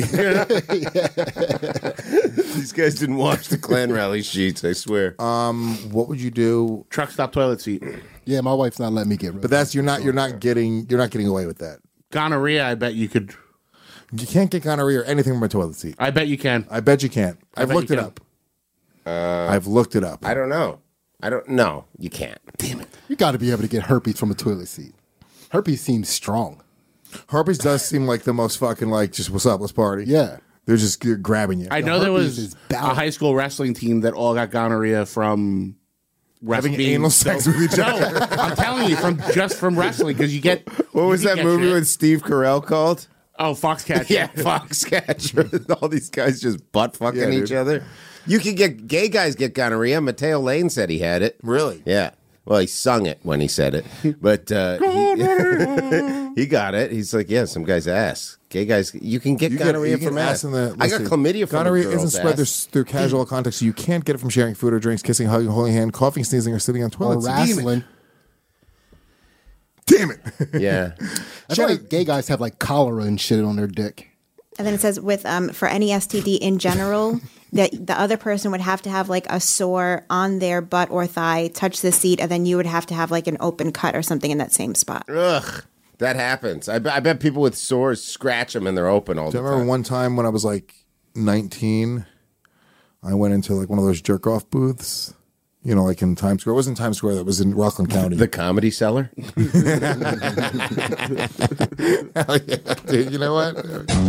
These guys didn't watch the Klan rally sheets, I swear. What would you do? Truck stop toilet seat. Yeah, my wife's not letting me get rid. But that's you're not getting away with that. Gonorrhea, I bet you could. You can't get gonorrhea or anything from a toilet seat. I bet you can. I bet you can't. I've bet looked you it can. up. I've looked it up. I don't know. No, you can't. Damn it. You got to be able to get herpes from a toilet seat. Herpes seems strong. Herpes does seem like the most fucking just what's up, let's party. Yeah. They're just grabbing you. I know there herpes was is a high school wrestling team that all got gonorrhea from Having anal sex with each other. No, I'm telling you, from wrestling, because you get. What was that movie with Steve Carell called? Oh, Foxcatcher. Yeah, Foxcatcher. All these guys just butt fucking each other. You can get gay guys get gonorrhea. Mateo Lane said he had it. Really? Yeah. Well, he sung it when he said it, but he got it. He's like, yeah, some guy's ass. Gay guys, you can get gonorrhea from ass. I got chlamydia from gonorrhea a girl's isn't spread ass. through casual contact, so you can't get it from sharing food or drinks, kissing, hugging, holding hand, coughing, sneezing, or sitting on toilets. Or wrestling. Damn it. Yeah. I feel like gay guys have cholera and shit on their dick. And then it says for any STD in general, that the other person would have to have a sore on their butt or thigh, touch the seat, and then you would have to have an open cut or something in that same spot. Ugh. That happens. I bet people with sores scratch them and they're open all the I time. remember one time when I was 19, I went into one of those jerk off booths. In Times Square. It wasn't Times Square. That was in Rockland County. The Comedy Cellar? Hell yeah, dude. You know what?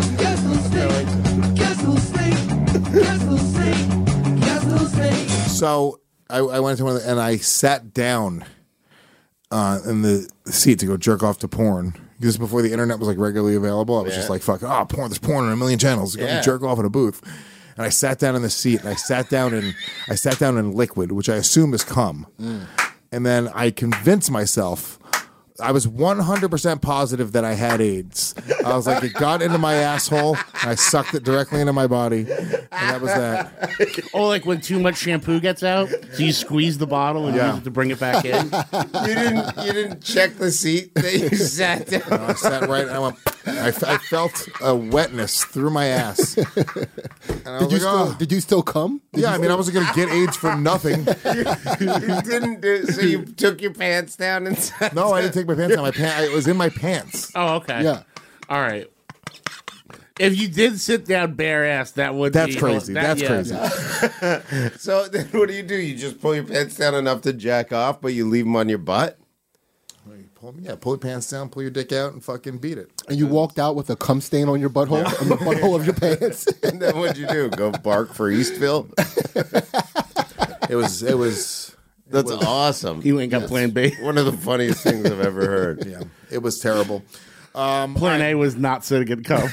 So I went to one of the, and I sat down in the seat to go jerk off to porn. This is before the internet was regularly available. I was just fuck, porn, there's porn on a million channels. Go jerk off in a booth. And I sat down in the seat, and I sat down in liquid, which I assume is cum. And then I convinced myself, I was 100% positive that I had AIDS. I was like, it got into my asshole, and I sucked it directly into my body, and that was that. Oh, when too much shampoo gets out, so you squeeze the bottle and use it to bring it back in. You didn't check the seat that you sat down. No, I sat right, and I went. I felt a wetness through my ass. And I was Did you still come? I wasn't going to get AIDS for nothing. You didn't do, so you took your pants down and sat No, I didn't take my pants down. It was in my pants. Oh, okay. Yeah. All right. If you did sit down bare ass, that's crazy. That's crazy. So then what do? You just pull your pants down enough to jack off, but you leave them on your butt? Pull your pants down, pull your dick out, and fucking beat it. And you walked out with a cum stain on your butthole, on the butthole of your pants. And then what'd you do? Go bark for Eastville? It was. That's awesome. You ain't got Plan B. One of the funniest things I've ever heard. Yeah, it was terrible. Plan A was not sitting in cum.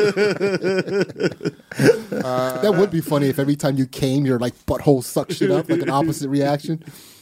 That would be funny if every time you came, your butthole sucked shit up, an opposite reaction.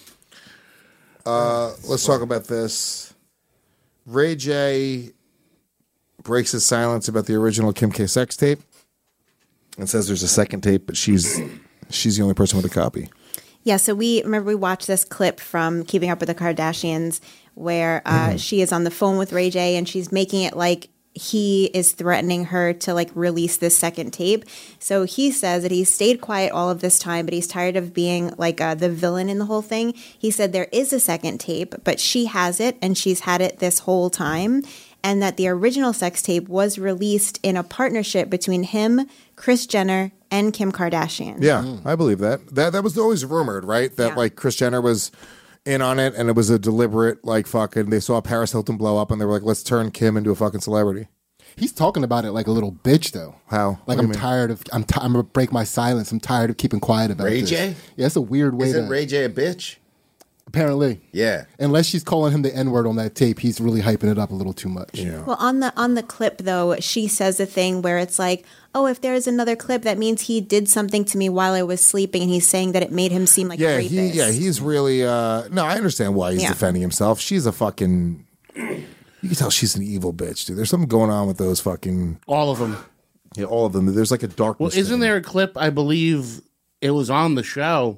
Let's talk about this. Ray J breaks his silence about the original Kim K sex tape and says there's a second tape, but she's the only person with a copy. Yeah, so we watched this clip from Keeping Up with the Kardashians where she is on the phone with Ray J and she's making it like he is threatening her to like release this second tape. So he says that he's stayed quiet all of this time, but he's tired of being like the villain in the whole thing. He said there is a second tape, but she has it and she's had it this whole time. And that the original sex tape was released in a partnership between him, Kris Jenner, and Kim Kardashian. Yeah, I believe that. That was always rumored, right? That like Kris Jenner was in on it, and it was a deliberate like fucking. They saw Paris Hilton blow up, and they were like, "Let's turn Kim into a fucking celebrity." He's talking about it like a little bitch, though. How? Like I'm tired of. I'm gonna break my silence. I'm tired of keeping quiet about Ray this. J? Yeah, it's a weird way. Isn't Ray J a bitch? Apparently, yeah. Unless she's calling him the N-word on that tape, he's really hyping it up a little too much. Yeah. Well, on the clip though, she says a thing where it's like, "Oh, if there's another clip, that means he did something to me while I was sleeping," and he's saying that it made him seem like a rapist. He's really. No, I understand why he's defending himself. She's a fucking. You can tell she's an evil bitch, dude. There's something going on with those fucking. All of them. Yeah, all of them. There's like a darkness. Well, isn't there a clip? I believe it was on the show.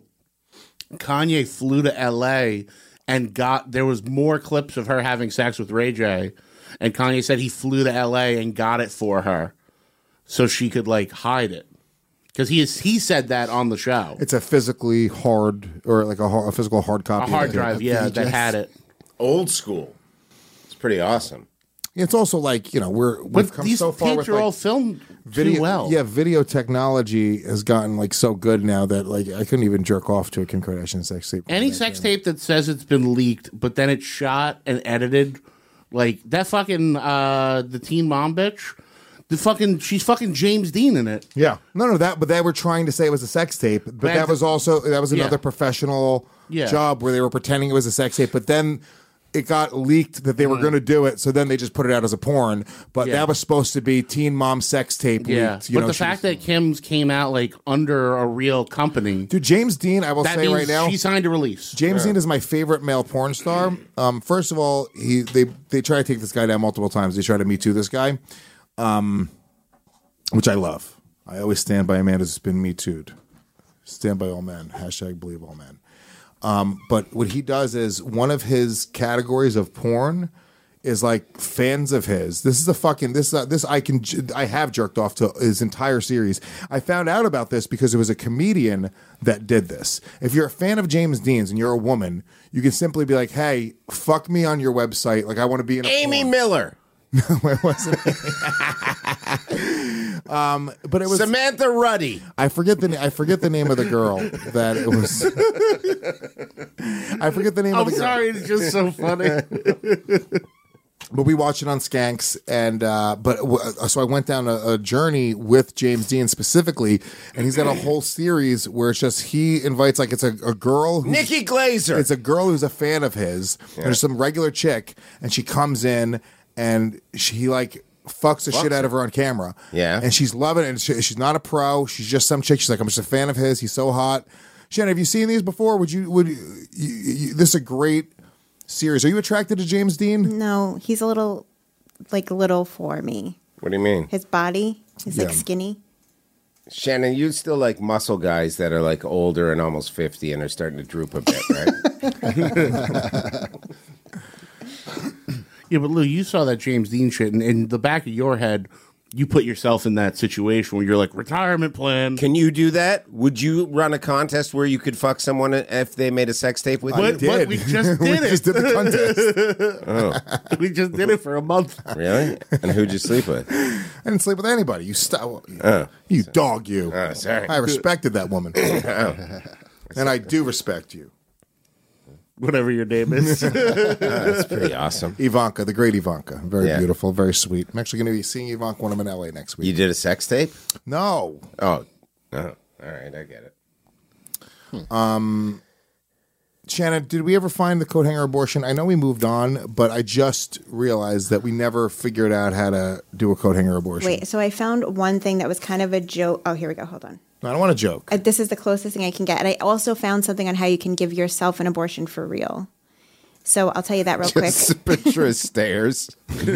Kanye flew to L.A. and there was more clips of her having sex with Ray J. And Kanye said he flew to L.A. and got it for her so she could, like, hide it. Because he said that on the show. It's a physically hard, or like a physical hard copy. A hard drive, yeah, that had it. Old school. It's pretty awesome. It's also like, we've come these so far tapes with are like, all filmed video. too well. Yeah, video technology has gotten like so good now that like I couldn't even jerk off to a Kim Kardashian sex tape. Any sex tape that says it's been leaked, but then it's shot and edited, like that fucking the Teen Mom bitch. She's fucking James Dean in it. Yeah, but they were trying to say it was a sex tape, but that was another professional job where they were pretending it was a sex tape, but then it got leaked that they were going to do it, so then they just put it out as a porn. But that was supposed to be Teen Mom sex tape leaked. But the fact that Kim's came out like under a real company, dude, James Dean, I will say right now, she signed a release. James Dean is my favorite male porn star. First of all, they try to take this guy down multiple times. They try to Me Too this guy, which I love. I always stand by a man who's been Me Too'd. Stand by all men. # believe all men. But what he does is one of his categories of porn is like fans of his. This is a fucking this I have jerked off to his entire series. I found out about this because it was a comedian that did this. If you're a fan of James Dean's and you're a woman, you can simply be like, "Hey, fuck me on your website. Like I want to be in a Amy porn." Miller. No, it wasn't. But it was Samantha Ruddy. I forget the name of the girl that it was. I forget the name of the girl. I'm sorry, it's just so funny. But we watched it on Skanks, and so I went down a journey with James Dean specifically, and he's got a whole series where it's just he invites like it's a girl, Nikki Glaser. It's a girl who's a fan of his. Yeah. There's some regular chick, and she comes in and she like fucks the shit out of her on camera. Yeah, and she's loving it. And she's not a pro. She's just some chick. She's like, I'm just a fan of his. He's so hot. Shannon, have you seen these before? Would you this is a great series. Are you attracted to James Dean? No, he's a little for me. What do you mean? His body, he's like skinny. Shannon, you still like muscle guys that are like older and almost 50 and are starting to droop a bit, right? Yeah, but Lou, you saw that James Dean shit, and in the back of your head, you put yourself in that situation where you're like, retirement plan. Can you do that? Would you run a contest where you could fuck someone if they made a sex tape with you? But we just did we it. just did the contest. Oh. We just did it for a month. Really? And who'd you sleep with? I didn't sleep with anybody. You dog, you. Oh, sorry. I respected that woman. And I do respect you. Whatever your name is. That's pretty awesome. Ivanka, the great Ivanka. Very beautiful, very sweet. I'm actually going to be seeing Ivanka when I'm in LA next week. You did a sex tape? No. Oh. All right, I get it. Shannon, did we ever find the coat hanger abortion? I know we moved on, but I just realized that we never figured out how to do a coat hanger abortion. Wait, so I found one thing that was kind of a joke. Oh, here we go. Hold on. I don't want to joke. This is the closest thing I can get. And I also found something on how you can give yourself an abortion for real. So I'll tell you that real quick. Just a picture of stairs.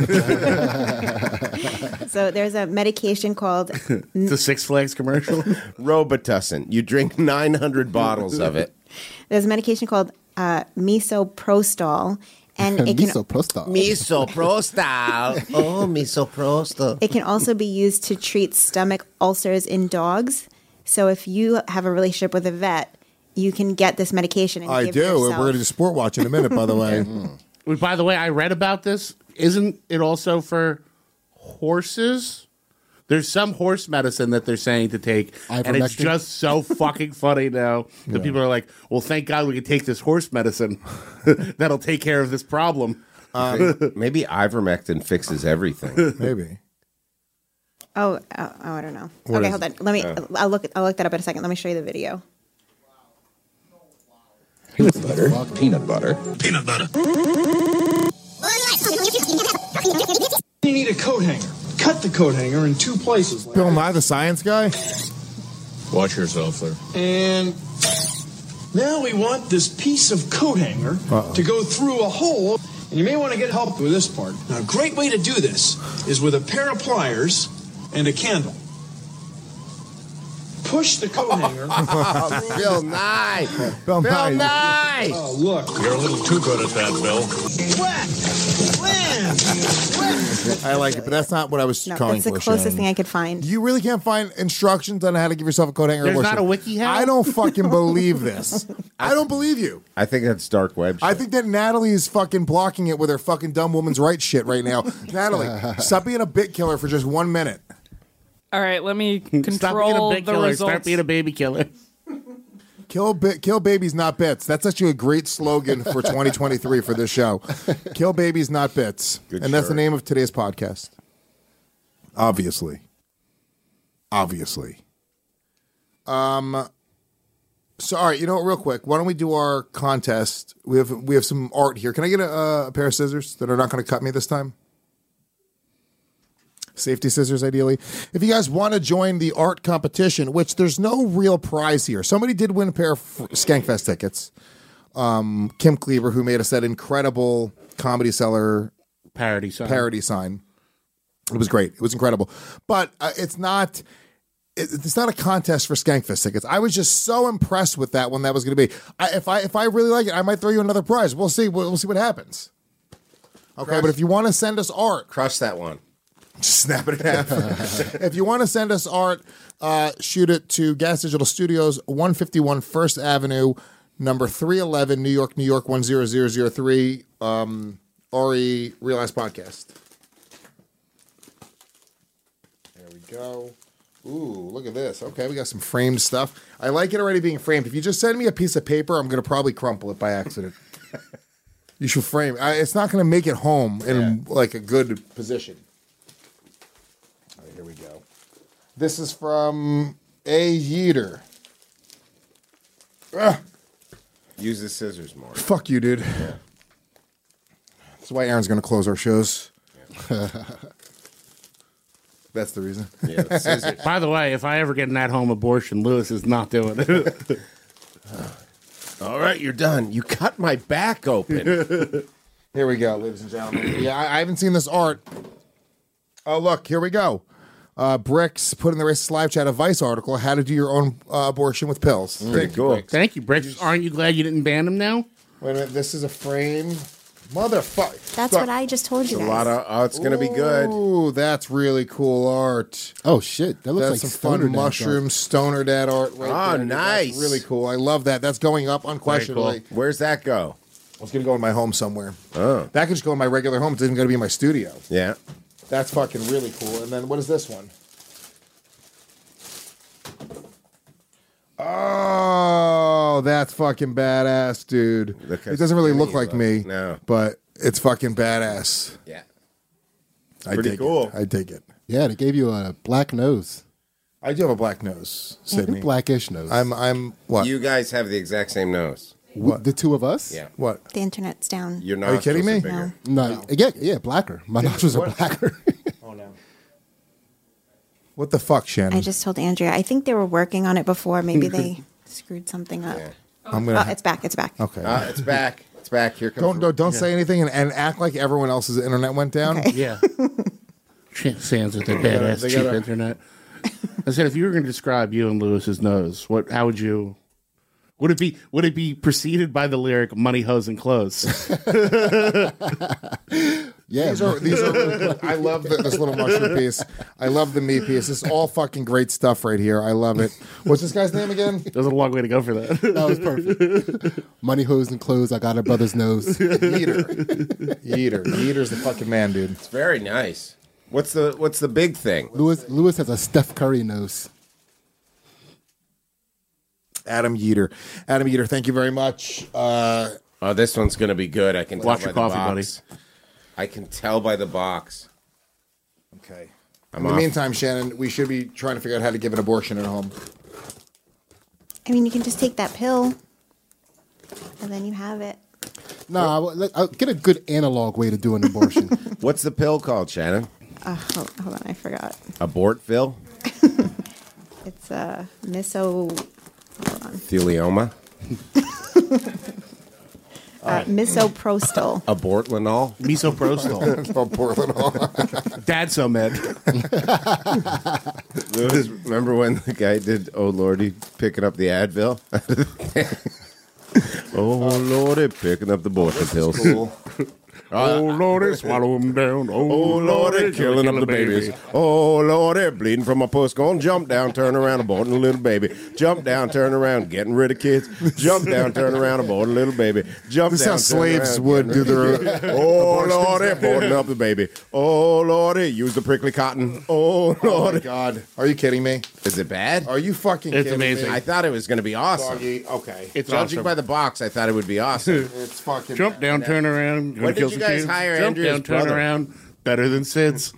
So there's a medication called... The Six Flags commercial? Robitussin. You drink 900 bottles of it. There's a medication called misoprostol, And it can, Misoprostol. Misoprostol. Oh, misoprostol. it can also be used to treat stomach ulcers in dogs. So if you have a relationship with a vet, you can get this medication and I give do. yourself. We're going to do sport watch in a minute, by the way. By the way, I read about this. Isn't it also for horses? There's some horse medicine that they're saying to take, and it's Ivermectin? just so fucking funny now that people are like, well, thank God we can take this horse medicine. That'll take care of this problem. Maybe ivermectin fixes everything. Maybe. Oh, I don't know. What Okay, is hold on. Let me. I'll look that up in a second. Let me show you the video. Peanut butter. Peanut butter. Peanut butter. You need a coat hanger. Cut the coat hanger in two places. Bill Nye, the science guy? Watch yourself there. And now we want this piece of coat hanger to go through a hole. And you may want to get help with this part. Now, a great way to do this is with a pair of pliers and a candle. Push the coat hanger. Bill Nye. Bill Nye. Oh, look. You're a little too good at that, Bill. I like it, but that's not what I was No, calling that's the for. closest Shannon. thing I could find. You really can't find instructions on how to give yourself a coat hanger. There's or not a worship. wiki how? I don't fucking believe this. I don't believe you. I think that's dark web shit. I think that Natalie is fucking blocking it with her fucking dumb woman's right shit right now. Natalie, stop being a bit killer for just 1 minute. All right, let me Stop being a control big the killer. results. Start being a baby killer. Kill babies, not bits. That's actually a great slogan for 2023 for this show. Kill babies, not bits. Good and that's the shirt. name of today's podcast. Obviously. So, all right, you know what, real quick, why don't we do our contest? We have some art here. Can I get a pair of scissors that are not going to cut me this time? Safety scissors, ideally. If you guys want to join the art competition, which there's no real prize here. Somebody did win a pair of Skankfest tickets. Kim Cleaver, who made us that incredible Comedy Cellar Parody sign. It was great. It was incredible. But it's not a contest for Skankfest tickets. I was just so impressed with that one that was going to be. If I really like it, I might throw you another prize. We'll see. We'll see what happens. Okay, but if you want to send us art, Crush that one. just snap it in half. If you want to send us art, shoot it to Gas Digital Studios, 151 First Avenue, number 311, New York, 10003. RE Realize Podcast. There we go. Ooh, look at this. Okay, we got some framed stuff. I like it already being framed. If you just send me a piece of paper, I'm going to probably crumple it by accident. You should frame it. It's not going to make it home in like a good position. All right, here we go. This is from A. Yeater. Ugh. Use the scissors more. Fuck you, dude. Yeah. That's why Aaron's going to close our shows. That's the reason. Yeah, the scissors. By the way, if I ever get an at-home abortion, Lewis is not doing it. All right, you're done. You cut my back open. Here we go, ladies and gentlemen. Yeah, I haven't seen this art. Oh, look, here we go. Bricks put in the Racist Live Chat a Vice article, how to do your own abortion with pills. Pretty cool. Thank you, Bricks. Aren't you glad you didn't ban him now? Wait a minute, this is a frame. Motherfucker. That's what I just told you A guys. lot of. Oh, it's going to be good. Ooh, that's really cool art. Oh shit, that looks That's like some Stoner fun Dad's mushroom art. stoner dad art right Oh, there. Dude. nice. That's really cool. I love that. That's going up unquestionably. Where's that go? It's going to go in my home somewhere. Oh. That could just go in my regular home. It's even going to be in my studio. Yeah. That's fucking really cool. And then what is this one? Oh, that's fucking badass, dude. Look how It doesn't really skinny look he like looks. me, No. but it's fucking badass. Yeah. I Pretty dig cool. it. I dig it. Yeah, they gave you a black nose. I do have a black nose, Sydney. Blackish nose. I'm what? You guys have the exact same nose. What? The two of us? Yeah. What? The internet's down. Your Are you kidding nostrils me? are bigger. No. Yeah, blacker. My nostrils are blacker. Oh no. What the fuck, Shannon? I just told Andrea. I think they were working on it before. Maybe they screwed something up. Yeah. I'm gonna. Oh, it's back. It's back. Okay. It's back. It's back. Here comes. Don't say anything and act like everyone else's internet went down. Okay. Yeah. Sans with their badass They cheap gotta- internet. I said, if you were going to describe you and Lewis's nose, how would you? Would it be preceded by the lyric "Money, Hose, and Clothes"? Yeah, These are I love this little mushroom piece. I love the meat piece. This is all fucking great stuff right here. I love it. What's this guy's name again? There's a long way to go for that. that was perfect. Money, hose, and clothes. I got a brother's nose. Yeater's the fucking man, dude. It's very nice. What's the big thing? Lewis has a Steph Curry nose. Adam Yeater, thank you very much. Oh, this one's gonna be good. I can Watch tell your by the coffee, box. I can tell by the box. Okay. I'm In the off. meantime, Shannon, we should be trying to figure out how to give an abortion at home. I mean, you can just take that pill, and then you have it. No, I'll get a good analog way to do an abortion. What's the pill called, Shannon? Hold on, I forgot. Abortville? It's miso. Hold on. Thelioma? Misoprostol. Abortlinol? Misoprostol. Portland. Dad's so mad. Remember when the guy did "Oh Lordy" picking up the Advil? Oh Lordy, picking up the abortion pills. Cool. Oh Lordy, swallow him down. Oh Lordy, killing up the babies. Oh Lordy, bleeding from a puss. Going jump down, turn around, aborting a little baby. Jump down, turn around, getting rid of kids. Jump down, turn around, aborting a little baby. Jump This is down, how turn slaves around, would getting do rid their of kids. Oh Lordy, aborting up the baby. Oh Lordy, use the prickly cotton. Oh Oh Lordy. my God. Are you kidding me? Is it bad? Are you fucking It's kidding amazing. me? I thought it was going to be awesome. Doggy, okay. It's Judging awesome. by the box, I thought it would be awesome. It's fucking... Jump down, turn around. When did kill you some guys kids. hire Jump Andrea's down, turn brother? around. Better than Sid's.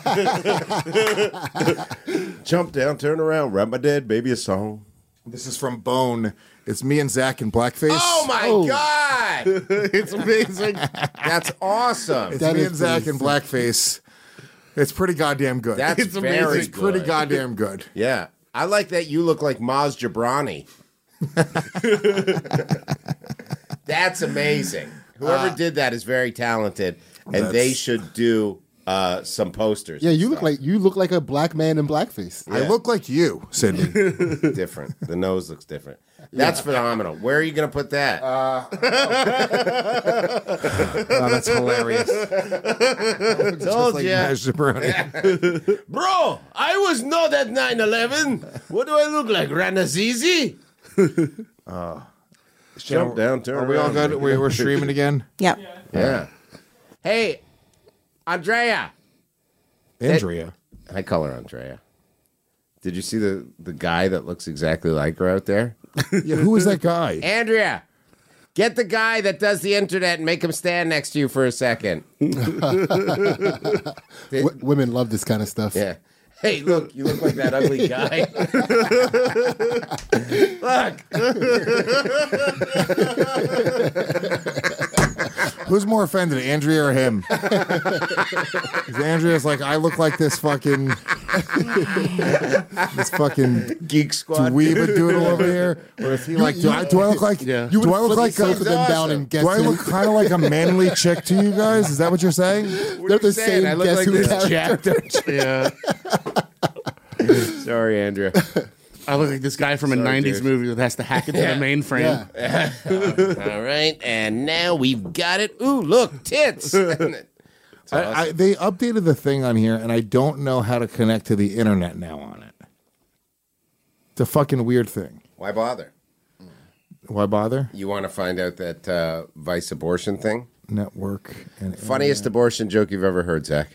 Jump down, turn around, write my dead baby a song. This is from Bone. It's me and Zach in blackface. Oh my God! It's amazing. That's awesome. It's That me is and Zach pretty in blackface. It's pretty goddamn good. That's It's very amazing. It's pretty good. goddamn good. Yeah. I like that you look like Maz Jobrani. That's amazing. Whoever did that is very talented, and they should do some posters. Yeah, and you stuff. look like a black man in blackface. I look like you, Sydney. different. The nose looks different. That's phenomenal. Where are you going to put that? Oh, that's hilarious. Told like ya. mashed pepperoni. Bro, I was not at 9/11. What do I look like, Ranazizi? Jump down, turn Are we all around. good? We're streaming again? Yep. Yeah. Hey, Andrea. Andrea. I call her Andrea. Did you see the guy that looks exactly like her out there? Yeah, who is that guy? Andrea, get the guy that does the internet and make him stand next to you for a second. Women love this kind of stuff. Yeah. Hey, look, you look like that ugly guy. Look. Who's more offended, Andrea or him? 'Cause Andrea's like, I look like this fucking Geek Squad dweeba doodle over here. Or is he like, do I look like? Yeah. You Do I look like? both of them down and guess Do I who- look kind of like a manly chick to you guys? Is that what you're saying? They're the saying? same I look guess like who this character. Yeah. Sorry, Andrea. I look like this guy from a Sorry, 90s dude. movie that has to hack into the mainframe. Yeah. All right, and now we've got it. Ooh, look, tits. It's awesome. They updated the thing on here, and I don't know how to connect to the internet now on it. It's a fucking weird thing. Why bother? Why bother? You want to find out that Vice abortion thing? Network and Funniest abortion joke you've ever heard, Zach?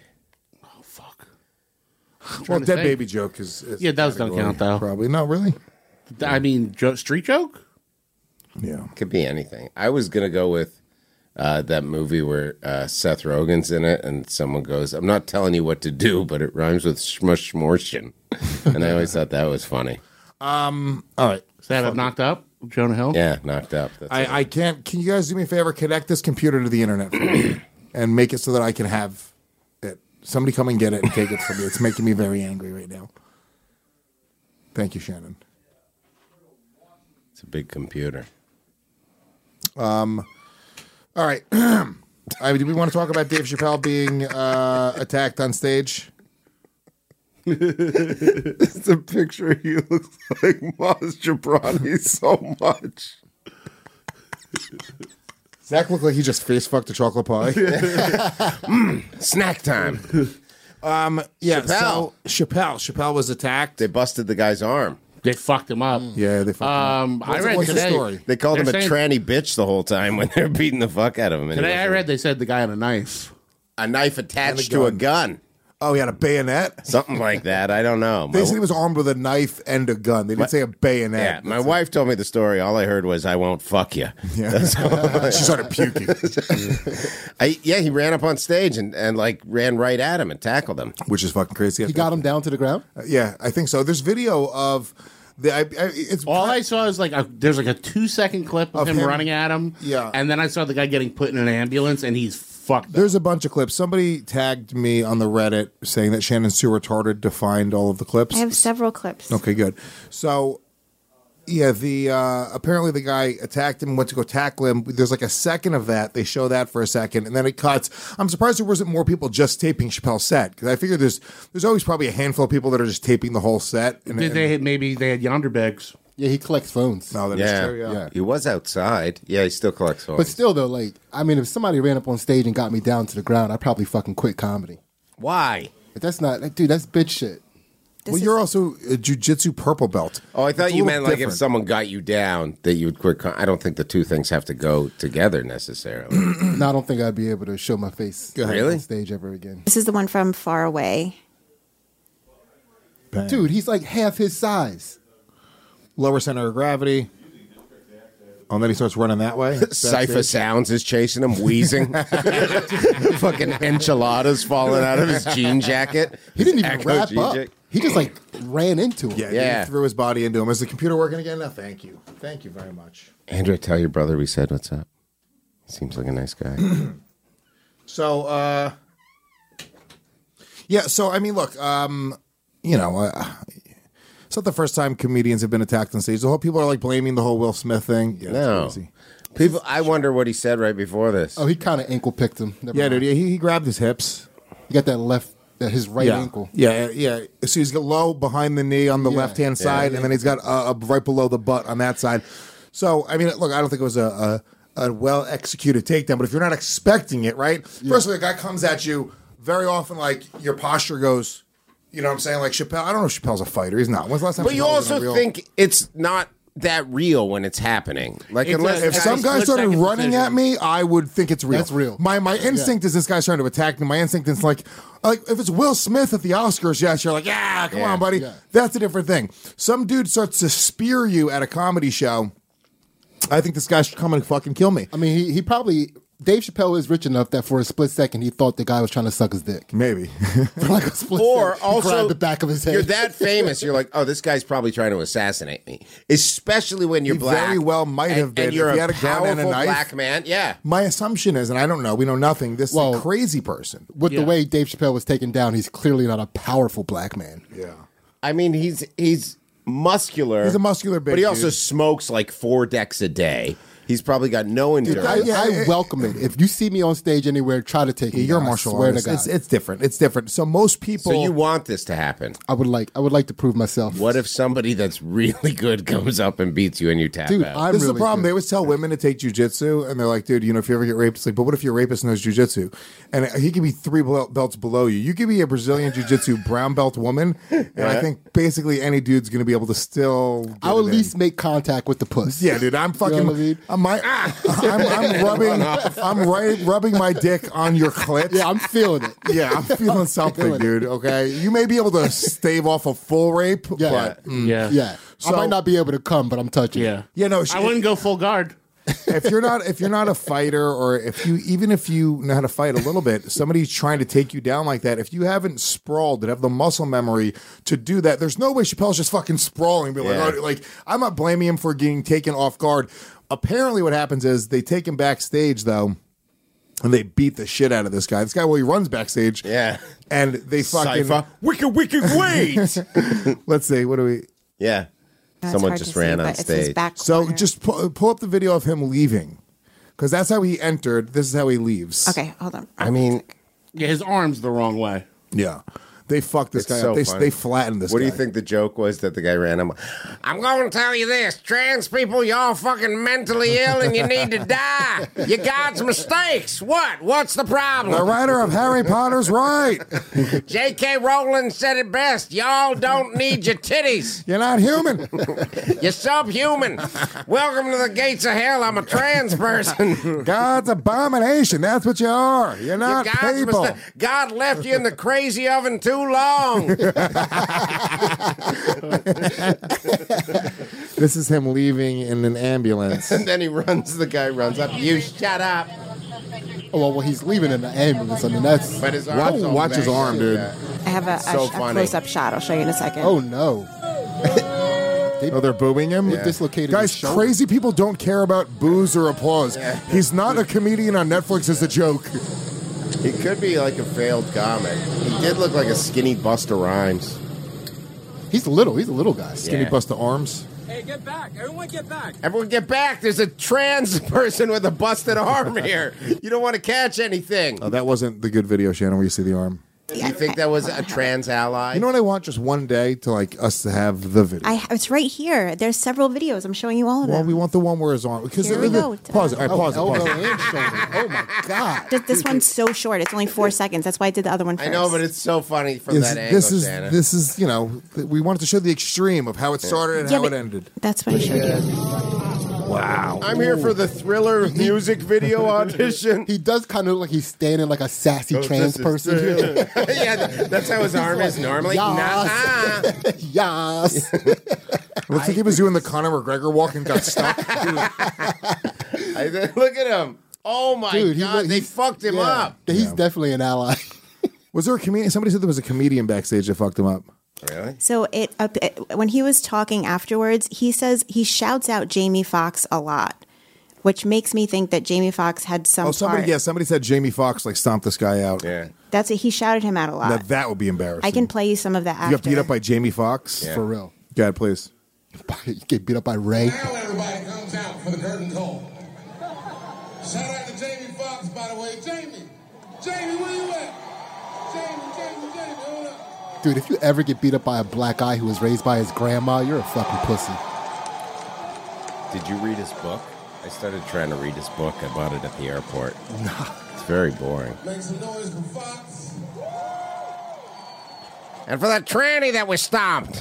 Well, to dead think. baby joke is Yeah, those don't count, though. Probably not really. I mean, street joke? Yeah, Could be anything. I was gonna go with that movie where Seth Rogen's in it, and someone goes, "I'm not telling you what to do, but it rhymes with shmush shmortion," and I always thought that was funny. All right. Is that knocked up? Jonah Hill? Yeah, knocked up. That's it. I can't. Can you guys do me a favor? Connect this computer to the internet for me and make it so that I can have it. Somebody come and get it and take it from me. It's making me very angry right now. Thank you, Shannon. It's a big computer. All right. Do we want to talk about Dave Chappelle being attacked on stage? It's a picture. He looks like Maz Jobrani so much. Zach looked like he just face fucked a chocolate pie. Snack time. Yeah, Chappelle. so Chappelle was attacked. They busted the guy's arm. They fucked him up. Yeah, they fucked him up. I read What's the today. story? They called him a They're saying- tranny bitch the whole time when they were beating the fuck out of him. and he Today I wasn't. read they said the guy had a knife. A knife attached And a to a gun. Oh, he had a bayonet? Something like that. I don't know. They said he was armed with a knife and a gun. They didn't say a bayonet. Yeah, my wife told me the story. All I heard was, "I won't fuck you." Yeah. She started puking. He ran up on stage and like ran right at him and tackled him. Which is fucking crazy. He got him down to the ground? Yeah, I think so. There's video of it's All I saw is there's like a 2-second clip of him running at him. Yeah. And then I saw the guy getting put in an ambulance and he's fucked up. There's a bunch of clips. Somebody tagged me on the Reddit saying that Shannon's too retarded to find all of the clips. I have several clips. Okay, good. So, yeah, the apparently the guy attacked him, went to go tackle him. There's like a second of that. They show that for a second, and then it cuts. I'm surprised there wasn't more people just taping Chappelle's set, because I figure there's always probably a handful of people that are just taping the whole set. And, Maybe they had yonder bags. Yeah, he collects phones. No, that is true. Yeah. He was outside. Yeah, he still collects phones. But still, though, like, I mean, if somebody ran up on stage and got me down to the ground, I'd probably fucking quit comedy. Why? But that's not, dude, that's bitch shit. Well, you're also a jiu-jitsu purple belt. Oh, I thought It's a you little meant like if different. someone got you down that you would quit. I don't think the two things have to go together necessarily. No, I don't think I'd be able to show my face Really? on stage ever again. This is the one from Far Away. Dude, he's like half his size. Lower center of gravity. Oh, and then he starts running that way. Cypher Sounds is chasing him, wheezing. Fucking enchiladas falling out of his jean jacket. He didn't even Echo wrap jean up. jacket. He just like ran into him. Yeah, he threw his body into him. Is the computer working again? No, thank you. Thank you very much. Andrew, tell your brother we said what's up. He seems like a nice guy. So, yeah, so, I mean, look, it's not the first time comedians have been attacked on stage. The whole people are like blaming the whole Will Smith thing. Yeah, No. it's crazy. People, I wonder what he said right before this. Oh, he kind of ankle picked him. Never Yeah, mind. dude, yeah, he grabbed his hips. He got his right yeah. ankle. Yeah, yeah. So he's got low behind the knee on the Yeah. left-hand side, Yeah. and then he's got right below the butt on that side. So, I mean, look, I don't think it was a well-executed takedown, but if you're not expecting it, right? First of all, a guy comes at you, very often, like, your posture goes, you know what I'm saying? Like Chappelle, I don't know if Chappelle's a fighter. He's not. When's the last time But you Chappelle was in a also real- think it's not that real when it's happening. Like, unless if some guy started running at me, I would think it's real. That's real. My instinct is this guy's trying to attack me. My instinct is like if it's Will Smith at the Oscars, yes, you're like, yeah, come on, buddy. Yeah. That's a different thing. Some dude starts to spear you at a comedy show. I think this guy should come and fucking kill me. I mean, he probably, Dave Chappelle is rich enough that for a split second he thought the guy was trying to suck his dick. Maybe. For like a split Or second, he also, grabbed the back of his head. you're that famous, you're like, oh, this guy's probably trying to assassinate me. Especially when you're He black. very well might have been. And you're If he a had a gun and a powerful knife. black man. Yeah. My assumption is, and I don't know, we know nothing, this is Well, a crazy person. With the way Dave Chappelle was taken down, he's clearly not a powerful black man. Yeah. I mean, he's muscular. He's a muscular big But he also dude. smokes like 4 decks a day. He's probably got no endurance. I welcome it. If you see me on stage anywhere, try to take me You're a down. I martial swear artist. to God. It's different. It's different. So most people. So you want this to happen. I would like to prove myself. What if somebody that's really good comes up and beats you and you tap Dude, out? This is the really problem. good. They always tell women to take jujitsu, and they're like, dude, you know, if you ever get raped, it's like, but what if your rapist knows jujitsu? And he could be 3 belts below you. You could be a Brazilian jiu-jitsu brown belt woman, and I think basically any dude's going to be able to still. I would at least make contact with the puss. Yeah, dude, I'm fucking. You know what I mean? I'm rubbing my dick on your clit. Yeah, I'm feeling it. Yeah, I'm feeling something, feeling it. dude. Okay, you may be able to stave off a full rape, Yeah. but Yeah. Yeah. I So- might not be able to come, but I'm touching. Yeah. you know, I wouldn't go full guard. if you're not a fighter, or if you know how to fight a little bit, somebody's trying to take you down like that. If you haven't sprawled and have the muscle memory to do that, there's no way Chappelle's just fucking sprawling. Be like, Yeah. oh, like I'm not blaming him for getting taken off guard. Apparently, what happens is they take him backstage though, and they beat the shit out of this guy. This guy, well, he runs backstage. Yeah. and they fucking Cypher. Wicked wait. Let's see, what do we? Yeah. No, it's Someone hard just to see, ran but on it's his stage. back So corner. just pull up the video of him leaving, because that's how he entered. This is how he leaves. Okay, hold on. I mean, Yeah, his arm's the wrong way. Yeah. They fucked this It's guy so up. funny. They flattened this What guy. do you think the joke was that the guy ran him? I'm going to tell you this. Trans people, you're fucking mentally ill and you need to die. You God's mistakes. What? What's the problem? The writer of Harry Potter's right. J.K. Rowling said it best. Y'all don't need your titties. You're not human. You're subhuman. Welcome to the gates of hell. I'm a trans person. God's abomination. That's what you are. You're not God's people. God left you in the crazy oven too long. This is him leaving in an ambulance. And then the guy runs up. You shut up. Oh, well, he's leaving in the ambulance. I mean, that's. But his arm's all Watch his banged arm, up. dude. I have a So funny. close-up shot. I'll show you in a second. Oh, no. Oh, they're booing him? He dislocated Guys, his shoulder. crazy people don't care about boos or applause. He's not a comedian on Netflix as a joke. He could be like a failed comic. He did look like a skinny Busta Rhymes. He's little. He's a little guy. Skinny Yeah. Busta arms. Hey, get back. Everyone get back. Everyone get back. There's a trans person with a busted arm here. You don't want to catch anything. Oh, that wasn't the good video, Shannon, where you see the arm. Do you think that was a trans ally? You know what I want? Just one day to like us to have the video. It's right here. There's several videos. I'm showing you all of Well, them. we want the one where his arm. Because Here we go. Pause it. All right, pause it. Elbow Pause it. and shoulder. Oh, my God. This one's so short. It's only 4 seconds. That's why I did the other one first. I know, but it's so funny from that angle, Shannon. This is, you know, we wanted to show the extreme of how it started and Yeah, how it but ended. That's what I showed you. Wow. I'm here for the Thriller music video audition. He does kind of look like he's standing like a sassy trans person. Yeah, that's how his arm is normally. Yas. Nah. Yas. Looks like he was doing the Conor McGregor walk and got stuck. Look at him. Oh, my Dude, God. They fucked him up. He's definitely an ally. Was there a comedian? Somebody said there was a comedian backstage that fucked him up. Really? So when he was talking afterwards, he says he shouts out Jamie Foxx a lot, which makes me think that Jamie Foxx had some part. Somebody said Jamie Foxx like stomped this guy out. Yeah. That's it. He shouted him out a lot. That would be embarrassing. I can play you some of that You after. got beat up by Jamie Foxx? Yeah. For real. Go ahead, please. You get beat up by Ray. Now everybody comes out for the curtain call. Shout out to Jamie Foxx, by the way. Jamie, where you at? Jamie, hold up. Dude, if you ever get beat up by a black guy who was raised by his grandma, you're a fucking pussy. Did you read his book? I started trying to read his book. I bought it at the airport. It's very boring. Make some noise for Fox. And for that tranny that was stomped.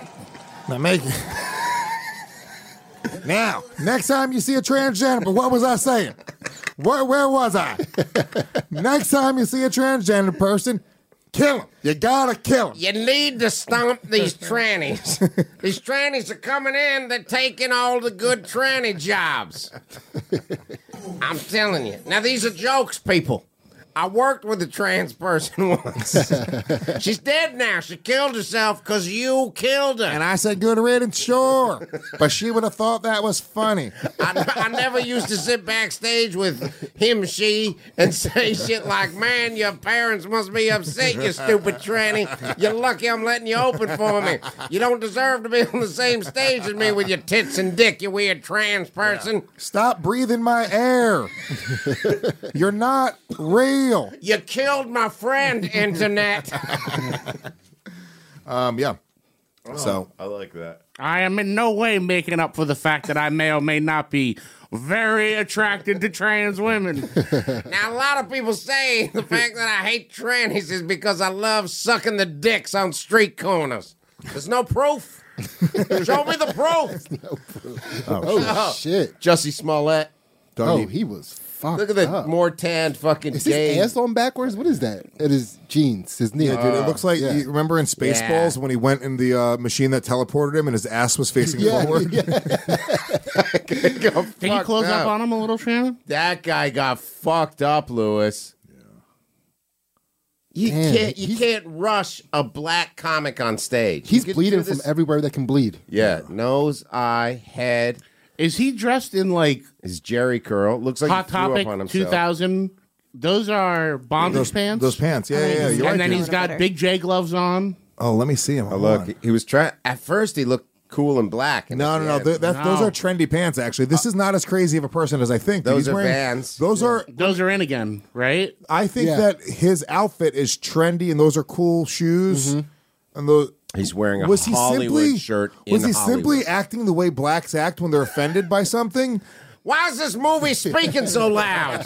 Now, next time you see a transgender, but what was I saying? Where was I? Next time you see a transgender person, kill him. You gotta kill him. You need to stomp these trannies. These trannies are coming in. They're taking all the good tranny jobs. I'm telling you. Now, these are jokes, people. I worked with a trans person once. She's dead now. She killed herself because you killed her. And I said, good riddance, sure. But she would have thought that was funny. I never used to sit backstage with him, she, and say shit like, man, your parents must be upset, you stupid tranny. You're lucky I'm letting you open for me. You don't deserve to be on the same stage as me with your tits and dick, you weird trans person. Stop breathing my air. You're not real. You killed my friend, Internet. Yeah. So I like that. I am in no way making up for the fact that I may or may not be very attracted to trans women. Now, a lot of people say the fact that I hate trannies is because I love sucking the dicks on street corners. There's no proof. Show me the proof. Oh, shit. Jussie Smollett. Oh, he was fucked Look at the up. more tanned fucking Is gay. his ass on backwards? What is that? It is jeans. His knee. Yeah, dude, it looks like, yeah. you remember in Spaceballs when he went in the machine that teleported him and his ass was facing forward? Can you close up on him a little, Shannon? That guy got fucked up, Lewis. You can't rush a black comic on stage. He's You could bleeding do from this- everywhere that can bleed. Yeah, nose, eye, head. Is he dressed in like his Jerry curl? Looks like Hot he threw Topic up on himself. 2000? Those are bondage pants. Those pants, yeah. You're And right, then dude. he's got Big J gloves on. Oh, let me see him. Oh, Hold look, on. he was trying. At first, he looked cool and black. And No. Those are trendy pants. Actually, this is not as crazy of a person as I think. Those He's are wearing- Vans. Those are in again, right? I think that his outfit is trendy, and those are cool shoes. And those. He's wearing a Hollywood shirt. Was he Hollywood. simply acting the way blacks act when they're offended by something? Why is this movie speaking so loud?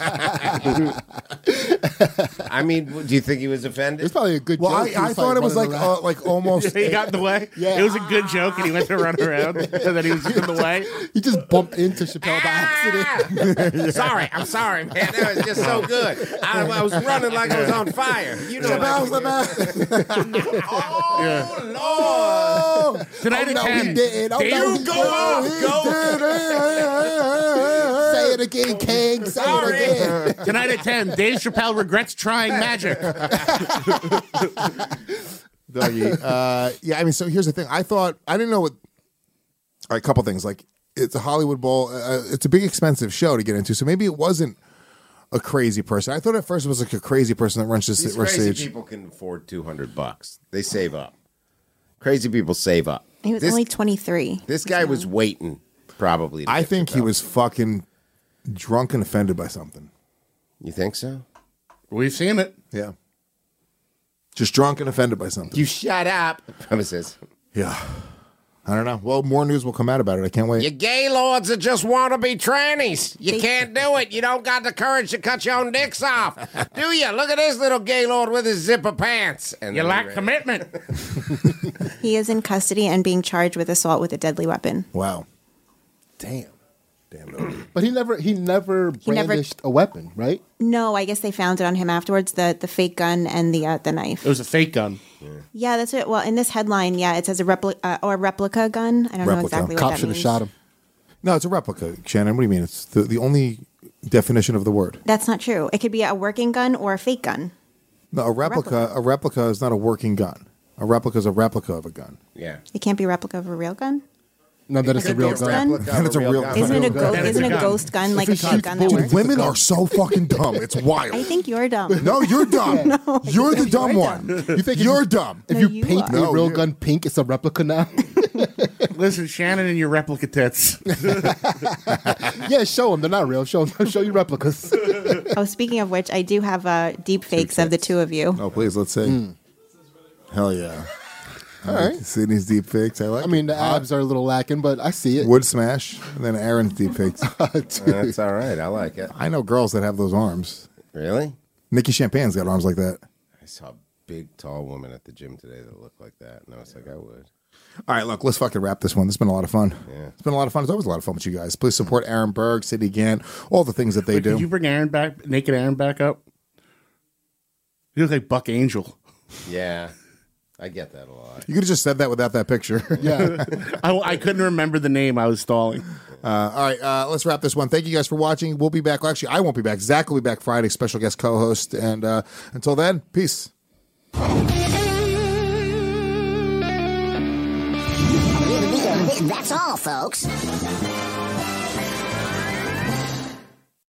I mean, do you think he was offended? It's probably a good Well, joke. I thought it was like almost. He got in the way. Yeah. It was a good joke, and he went to run around, and then he was in the way. He just bumped into Chappelle by accident. I'm sorry, man. That was just so good. I was running like I was on fire. You know, Chappelle's the man. Oh, Lord. Tonight at 10. He didn't. Oh, no, You he go didn't. off. He Go. didn't. Say it again, King. Say it again. Tonight at 10, Dave Chappelle regrets trying magic. Dougie. Yeah, I mean, so here's the thing. I didn't know what. All right, a couple things. Like, it's a Hollywood Bowl. It's a big, expensive show to get into. So maybe it wasn't a crazy person. I thought at first it was like a crazy person that runs this These crazy stage. people can afford $200. They save up. Crazy people save up. He was only 23. This guy was waiting, probably. I think he was fucking drunk and offended by something. You think so? We've seen it. Yeah. Just drunk and offended by something. You shut up. Promises. Yeah. I don't know. Well, more news will come out about it. I can't wait. You gaylords that just want to be trannies. You can't do it. You don't got the courage to cut your own dicks off. Do you? Look at this little gaylord with his zipper pants. And You lack commitment. He is in custody and being charged with assault with a deadly weapon. Wow. Damn. But he never brandished a weapon, right? No, I guess they found it on him afterwards, the fake gun and the knife. It was a fake gun. Yeah, that's it. Well, in this headline, it says a replica gun. I don't know exactly what Cop that should have means. shot him. No, it's a replica, Shannon. What do you mean? It's the only definition of the word. That's not true. It could be a working gun or a fake gun. No, a replica is not a working gun. A replica is a replica of a gun. Yeah. It can't be a replica of a real gun. No, that it's a real gun. Then it's a real gun. Isn't it a ghost gun like a fake gun that works? Women are so fucking dumb. It's wild. I think you're dumb. No, you're dumb. You're the dumb one. You think You're dumb. If you paint a real gun pink, it's a replica now? Listen, Shannon and your replica tits. Yeah, show them. They're not real. Show you replicas. Oh, speaking of which, I do have deep fakes of the two of you. Oh, please, let's see. Hell yeah. All right. Sydney's deep fakes. I like I mean, it. the abs are a little lacking, but I see it. Wood smash, and then Aaron's deep fakes. That's all right. I like it. I know girls that have those arms. Really? Nikki Champagne's got arms like that. I saw a big, tall woman at the gym today that looked like that, and I was like, I would. All right, look, let's fucking wrap this one. This has been a lot of fun. Yeah. It's been a lot of fun. It's always a lot of fun with you guys. Please support Aaron Berg, Sydney Gant, all the things that they do. Could you bring naked Aaron back up? You look like Buck Angel. Yeah. I get that a lot. You could have just said that without that picture. Yeah. I couldn't remember the name. I was stalling. All right, let's wrap this one. Thank you guys for watching. We'll be back. Well, actually, I won't be back. Zach will be back Friday, special guest co-host. And until then, peace. That's all, folks.